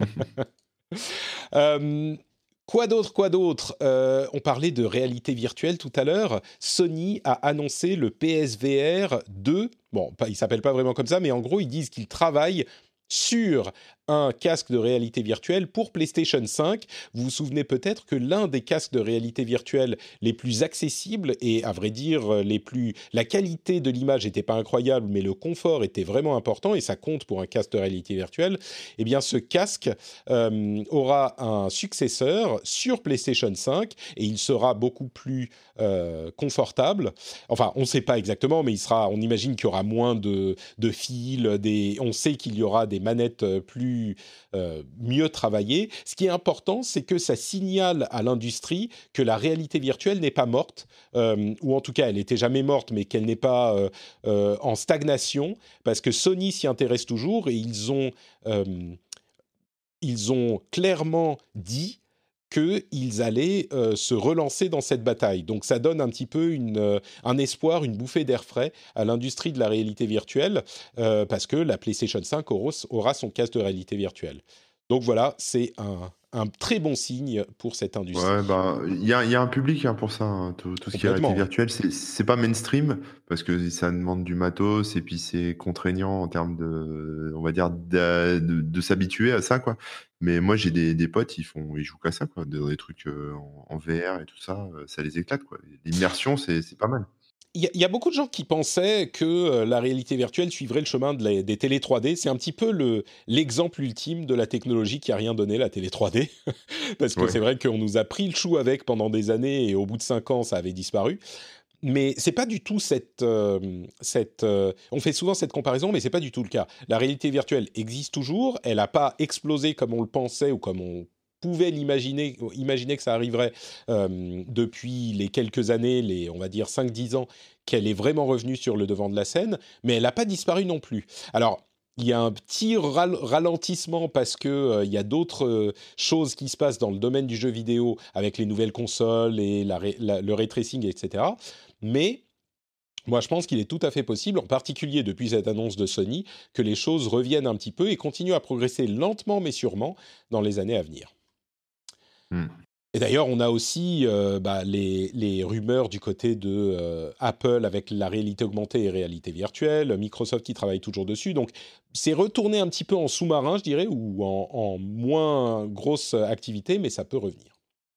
Euh, Quoi d'autre, quoi d'autre Euh, On parlait de réalité virtuelle tout à l'heure. Sony a annoncé le P S V R deux. Bon, pas, il s'appelle pas vraiment comme ça, mais en gros, ils disent qu'ils travaillent sur un casque de réalité virtuelle pour PlayStation cinq. Vous vous souvenez peut-être que l'un des casques de réalité virtuelle les plus accessibles et, à vrai dire, les plus... la qualité de l'image n'était pas incroyable, mais le confort était vraiment important, et ça compte pour un casque de réalité virtuelle. Eh bien, ce casque euh, aura un successeur sur PlayStation cinq, et il sera beaucoup plus euh, confortable. Enfin, on ne sait pas exactement, mais il sera, on imagine qu'il y aura moins de, de fils, des, on sait qu'il y aura des manettes plus euh, mieux travaillées. Ce qui est important, c'est que ça signale à l'industrie que la réalité virtuelle n'est pas morte, euh, ou en tout cas, elle n'était jamais morte, mais qu'elle n'est pas euh, euh, en stagnation, parce que Sony s'y intéresse toujours, et ils ont, euh, ils ont clairement dit qu'ils allaient euh, se relancer dans cette bataille. Donc ça donne un petit peu une, euh, un espoir, une bouffée d'air frais à l'industrie de la réalité virtuelle, euh, parce que la PlayStation cinq aura, aura son casque de réalité virtuelle. Donc voilà, c'est un, un très bon signe pour cette industrie.
Ouais, bah, il y a, il y a un public hein, pour ça. hein. Tout, tout ce qui est réalité
Complètement, ouais.
virtuelle, c'est, c'est pas mainstream parce que ça demande du matos et puis c'est contraignant en termes de, on va dire, de, de, de s'habituer à ça, quoi. Mais moi, j'ai des, des potes, ils font, ils jouent qu'à ça, quoi, des, des trucs euh, en, en V R et tout ça, euh, ça les éclate, quoi. L'immersion, c'est, c'est pas mal.
Il y, y a beaucoup de gens qui pensaient que euh, la réalité virtuelle suivrait le chemin de la, des télé trois D. C'est un petit peu le, l'exemple ultime de la technologie qui a rien donné, la télé trois D. Parce que
Ouais.
c'est vrai qu'on nous a pris le chou avec pendant des années et au bout de cinq ans, ça avait disparu. Mais c'est pas du tout cette... euh, cette euh, on fait souvent cette comparaison, mais c'est pas du tout le cas. La réalité virtuelle existe toujours. Elle n'a pas explosé comme on le pensait ou comme on pouvait l'imaginer, imaginer que ça arriverait euh, depuis les quelques années, les, on va dire cinq dix ans, qu'elle est vraiment revenue sur le devant de la scène, mais elle n'a pas disparu non plus. Alors, il y a un petit ral- ralentissement parce qu'il euh, y a d'autres euh, choses qui se passent dans le domaine du jeu vidéo avec les nouvelles consoles et la, la, le ray tracing, et cetera. Mais moi, je pense qu'il est tout à fait possible, en particulier depuis cette annonce de Sony, que les choses reviennent un petit peu et continuent à progresser lentement mais sûrement dans les années à venir.
Hmm.
Et d'ailleurs, on a aussi euh, bah, les, les rumeurs du côté de euh, Apple avec la réalité augmentée et réalité virtuelle, Microsoft qui travaille toujours dessus. Donc, c'est retourné un petit peu en sous-marin, je dirais, ou en, en moins grosse activité, mais ça peut revenir.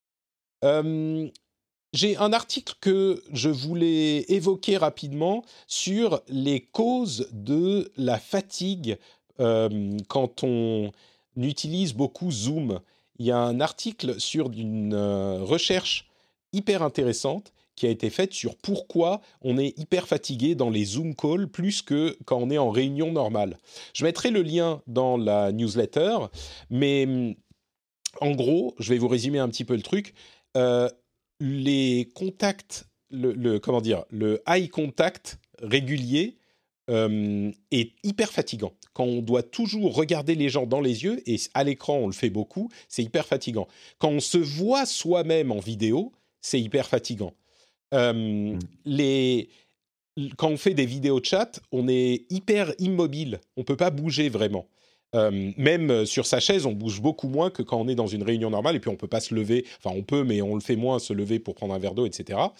Euh, j'ai un article que je voulais évoquer rapidement sur les causes de la fatigue euh, quand on utilise beaucoup Zoom. Il y a un article sur une euh, recherche hyper intéressante qui a été faite sur pourquoi on est hyper fatigué dans les Zoom calls plus que quand on est en réunion normale. Je mettrai le lien dans la newsletter, mais en gros, je vais vous résumer un petit peu le truc. Euh, les contacts, le, le, comment dire, le eye contact régulier euh, est hyper fatigant. Quand on doit toujours regarder les gens dans les yeux, et à l'écran on le fait beaucoup, c'est hyper fatigant. Quand on se voit soi-même en vidéo, c'est hyper fatigant. Euh, mmh. les, quand on fait des vidéos chat, on est hyper immobile, on ne peut pas bouger vraiment. Euh, même sur sa chaise, on bouge beaucoup moins que quand on est dans une réunion normale, et puis on ne peut pas se lever, enfin on peut, mais on le fait moins, se lever pour prendre un verre d'eau, et cetera.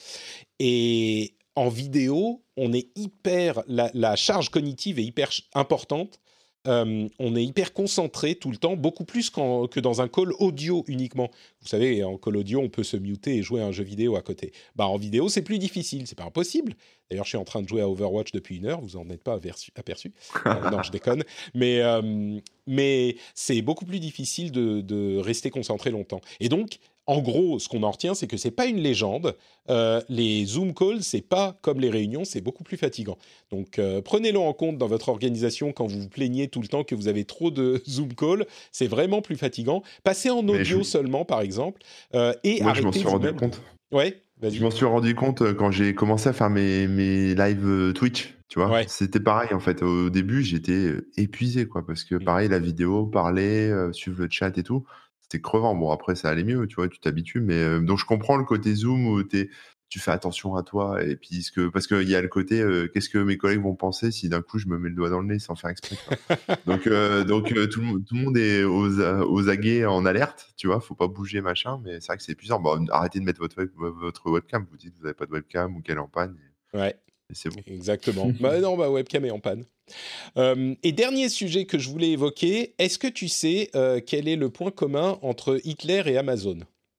Et en vidéo, on est hyper, la, la charge cognitive est hyper importante. Euh, on est hyper concentré tout le temps, beaucoup plus qu'en, que dans un call audio uniquement. Vous savez, en call audio, on peut se muter et jouer à un jeu vidéo à côté. Bah, en vidéo, c'est plus difficile, c'est pas impossible. D'ailleurs, je suis en train de jouer à Overwatch depuis une heure, vous en êtes pas aperçu. aperçu. euh, non, je déconne. Mais, euh, mais c'est beaucoup plus difficile de, de rester concentré longtemps. Et donc, en gros, ce qu'on en retient, c'est que c'est pas une légende. Euh, les Zoom calls, c'est pas comme les réunions, c'est beaucoup plus fatigant. Donc, euh, prenez-le en compte dans votre organisation quand vous vous plaignez tout le temps que vous avez trop de Zoom calls. C'est vraiment plus fatigant. Passez en audio je... seulement, par exemple, euh, et
Moi,
arrêtez.
je m'en suis rendu
même...
compte.
Ouais. Vas-y.
Je m'en suis rendu compte quand j'ai commencé à faire mes, mes live Twitch, tu vois. Ouais. C'était pareil, en fait. Au début, j'étais épuisé, quoi, parce que pareil, la vidéo, parler, euh, suivre le chat et tout, c'était crevant. Bon, après, ça allait mieux, tu vois, tu t'habitues. Mais euh, donc, je comprends le côté Zoom où t'es, tu fais attention à toi. Et puis, ce que, parce qu'il y a le côté, euh, qu'est-ce que mes collègues vont penser si d'un coup, je me mets le doigt dans le nez sans faire exprès. donc, euh, donc euh, tout, le, tout le monde est aux, aux aguets en alerte, tu vois, faut pas bouger, machin. Mais c'est vrai que c'est épuisant. Bon, arrêtez de mettre votre, web, votre webcam. Vous dites que vous n'avez pas de webcam ou qu'elle est en panne. Et,
ouais.
Et c'est bon.
Exactement. bah non, ma webcam est en panne. Euh, et dernier sujet que je voulais évoquer, est-ce que tu sais euh, quel est le point commun entre Hitler et Amazon ?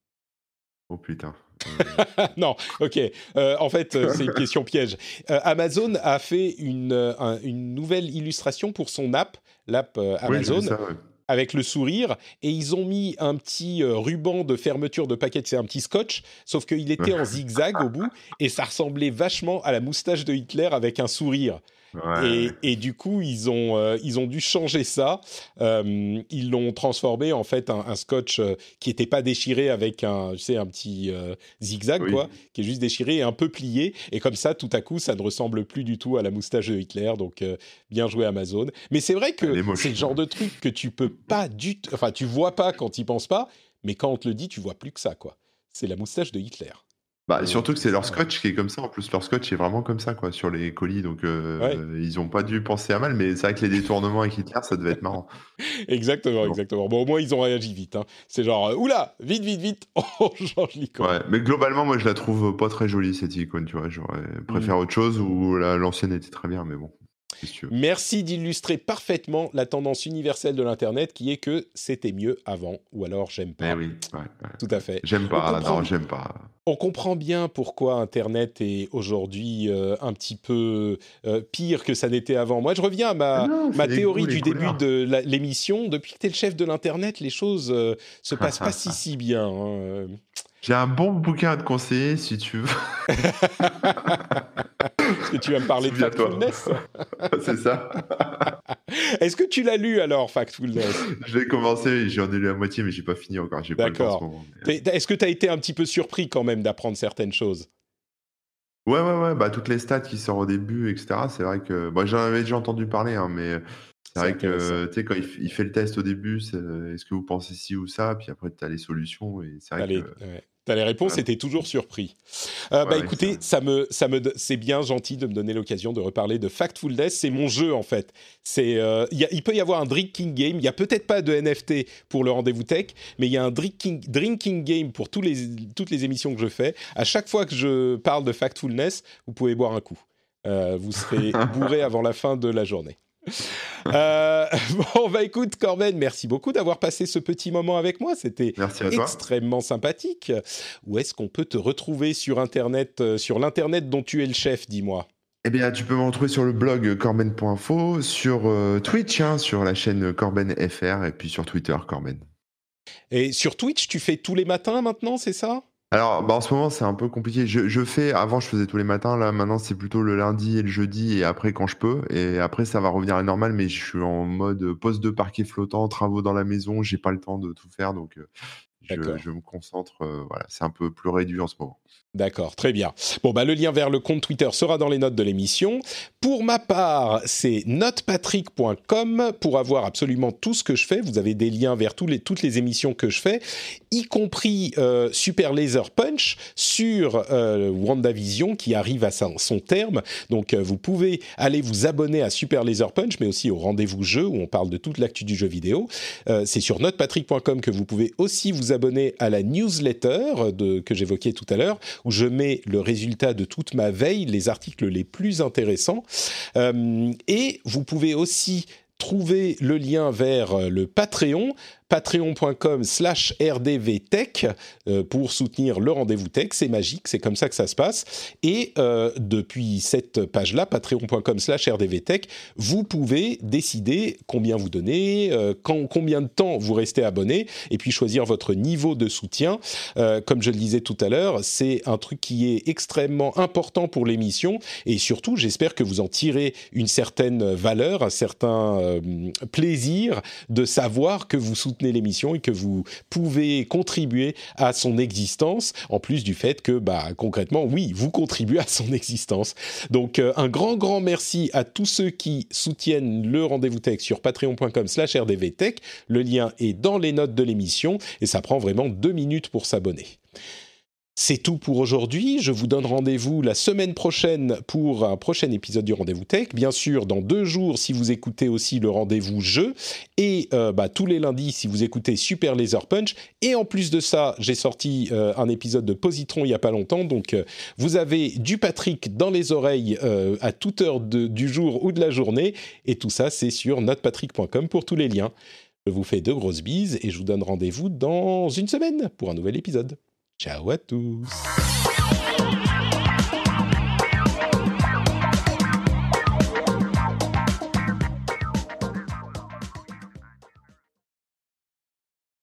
Oh putain.
Euh... non, ok. Euh, en fait, euh, c'est une question piège. Euh, Amazon a fait une, un, une nouvelle illustration pour son app, l'app euh, Amazon.
Oui, ça, ouais.
Avec le sourire, et ils ont mis un petit euh, ruban de fermeture de paquet, c'est un petit scotch, sauf qu'il était en zigzag au bout, et ça ressemblait vachement à la moustache de Hitler avec un sourire. Ouais. Et, et du coup, ils ont, euh, ils ont dû changer ça. Euh, ils l'ont transformé en fait un, un scotch euh, qui n'était pas déchiré avec un, tu sais, un petit euh, zigzag, oui. quoi, qui est juste déchiré et un peu plié. Et comme ça, tout à coup, ça ne ressemble plus du tout à la moustache de Hitler. Donc, euh, bien joué Amazon. Mais c'est vrai que c'est le genre de truc que tu peux pas du tout, enfin, tu vois pas quand tu y penses pas. mais quand on te le dit, tu vois plus que ça, quoi. C'est la moustache de Hitler.
Bah,
Et
surtout que c'est leur
ça,
scotch qui est comme ça. En plus, leur scotch est vraiment comme ça, quoi, sur les colis. Donc, euh,
ouais.
ils ont pas dû penser à mal, mais c'est vrai que les détournements avec Hitler, ça devait être marrant.
Exactement,
Bon.
exactement. Bon, au moins, ils ont réagi vite. Hein. C'est genre, euh, oula, vite, vite, vite, on change l'icône.
Ouais, mais globalement, moi, je la trouve pas très jolie, cette icône, tu vois. J'aurais préféré autre chose ou la- l'ancienne était très bien, mais bon, qu'est-ce que tu veux.
Merci d'illustrer parfaitement la tendance universelle de l'Internet qui est que c'était mieux avant, ou alors j'aime pas.
Eh oui, ouais, ouais.
Tout à fait.
J'aime
On
pas,
comprend-
non, j'aime pas.
On comprend bien pourquoi Internet est aujourd'hui euh, un petit peu euh, pire que ça n'était avant. Moi, je reviens à ma,
Ah non,
ma
c'est les
théorie
goûts, les
du début
couleurs.
de la- l'émission. Depuis que tu es le chef de l'Internet, les choses euh, se passent pas si si bien. Hein. Euh,
J'ai un bon bouquin à te conseiller, si tu veux.
Est-ce que tu vas me parler de
Souviens-toi.
Factfulness?
C'est ça.
Est-ce que tu l'as lu alors, Factfulness?
Je l'ai commencé, j'en ai lu la moitié, mais j'ai pas fini encore. J'ai pas le temps en
D'accord.
ce moment. mais-
T'es- Est-ce que tu as été un petit peu surpris quand même d'apprendre certaines choses?
Ouais, ouais, ouais, bah, toutes les stats qui sortent au début, et cetera. C'est vrai que. Bon, j'en avais déjà entendu parler, hein, mais c'est
C'est
vrai
intéressant.
que, tu sais, quand il, f- il fait le test au début, c'est, est-ce que vous pensez ci ou ça? Puis après, tu as les solutions, et c'est
T'as
vrai
les,
que.
ouais. T'as les réponses
Voilà.
et t'es toujours surpris. Euh,
Ouais,
bah
ouais,
écoutez,
c'est vrai.
ça me, ça me, c'est bien gentil de me donner l'occasion de reparler de Factfulness. C'est mon jeu en fait. C'est, euh, y a, il peut y avoir un drinking game. Il y a peut-être pas de N F T pour le rendez-vous tech, mais il y a un drinking, drinking game pour tous les, toutes les émissions que je fais. À chaque fois que je parle de Factfulness, vous pouvez boire un coup. Euh, vous serez bourré avant la fin de la journée. Euh, bon, bah écoute, Corben, merci beaucoup d'avoir passé ce petit moment avec moi. C'était
Merci à toi.
extrêmement sympathique. Où est-ce qu'on peut te retrouver sur Internet, euh, sur l'Internet dont tu es le chef, dis-moi?
Eh bien, tu peux me retrouver sur le blog corben point info, sur euh, Twitch, hein, sur la chaîne Corben F R, et puis sur Twitter, Corben.
Et sur Twitch, tu fais tous les matins maintenant, c'est ça?
Alors, bah, en ce moment, c'est un peu compliqué. Je, je fais, avant, je faisais tous les matins. Là, maintenant, c'est plutôt le lundi et le jeudi, et après, quand je peux. Et après, ça va revenir à la normale, mais je suis en mode poste de parquet flottant, travaux dans la maison. J'ai pas le temps de tout faire, donc euh, je,
D'accord.
je me concentre. euh, voilà, c'est un peu plus réduit en ce moment.
D'accord, très bien. Bon, bah, le lien vers le compte Twitter sera dans les notes de l'émission. Pour ma part, c'est notepatrick point com pour avoir absolument tout ce que je fais. Vous avez des liens vers tous les, toutes les émissions que je fais, y compris euh, Super Laser Punch sur euh, WandaVision qui arrive à son, son terme. Donc, euh, vous pouvez aller vous abonner à Super Laser Punch, mais aussi au Rendez-vous Jeu où on parle de toute l'actu du jeu vidéo. Euh, c'est sur notepatrick point com que vous pouvez aussi vous abonner à la newsletter de, que j'évoquais tout à l'heure, où je mets le résultat de toute ma veille, les articles les plus intéressants. Euh, et vous pouvez aussi trouver le lien vers le Patreon, patreon point com slash r d v tech euh, pour soutenir le rendez-vous tech. C'est magique, c'est comme ça que ça se passe. Et euh, depuis cette page-là, patreon point com slash r d v tech, vous pouvez décider combien vous donnez, euh, quand, combien de temps vous restez abonné, et puis choisir votre niveau de soutien. Euh, comme je le disais tout à l'heure, c'est un truc qui est extrêmement important pour l'émission, et surtout, j'espère que vous en tirez une certaine valeur, un certain euh, plaisir de savoir que vous soutenez l'émission et que vous pouvez contribuer à son existence, en plus du fait que, bah, concrètement, oui, vous contribuez à son existence. Donc, euh, un grand, grand merci à tous ceux qui soutiennent le Rendez-vous Tech sur patreon point com slash r d v tech. Le lien est dans les notes de l'émission et ça prend vraiment deux minutes pour s'abonner. C'est tout pour aujourd'hui. Je vous donne rendez-vous la semaine prochaine pour un prochain épisode du Rendez-vous Tech. Bien sûr, dans deux jours, si vous écoutez aussi le Rendez-vous Jeu. Et euh, bah, tous les lundis, si vous écoutez Super Laser Punch. Et en plus de ça, j'ai sorti euh, un épisode de Positron il n'y a pas longtemps. Donc, euh, vous avez du Patrick dans les oreilles euh, à toute heure de, du jour ou de la journée. Et tout ça, c'est sur notepatrick point com pour tous les liens. Je vous fais de grosses bises et je vous donne rendez-vous dans une semaine pour un nouvel épisode. Ciao à tous.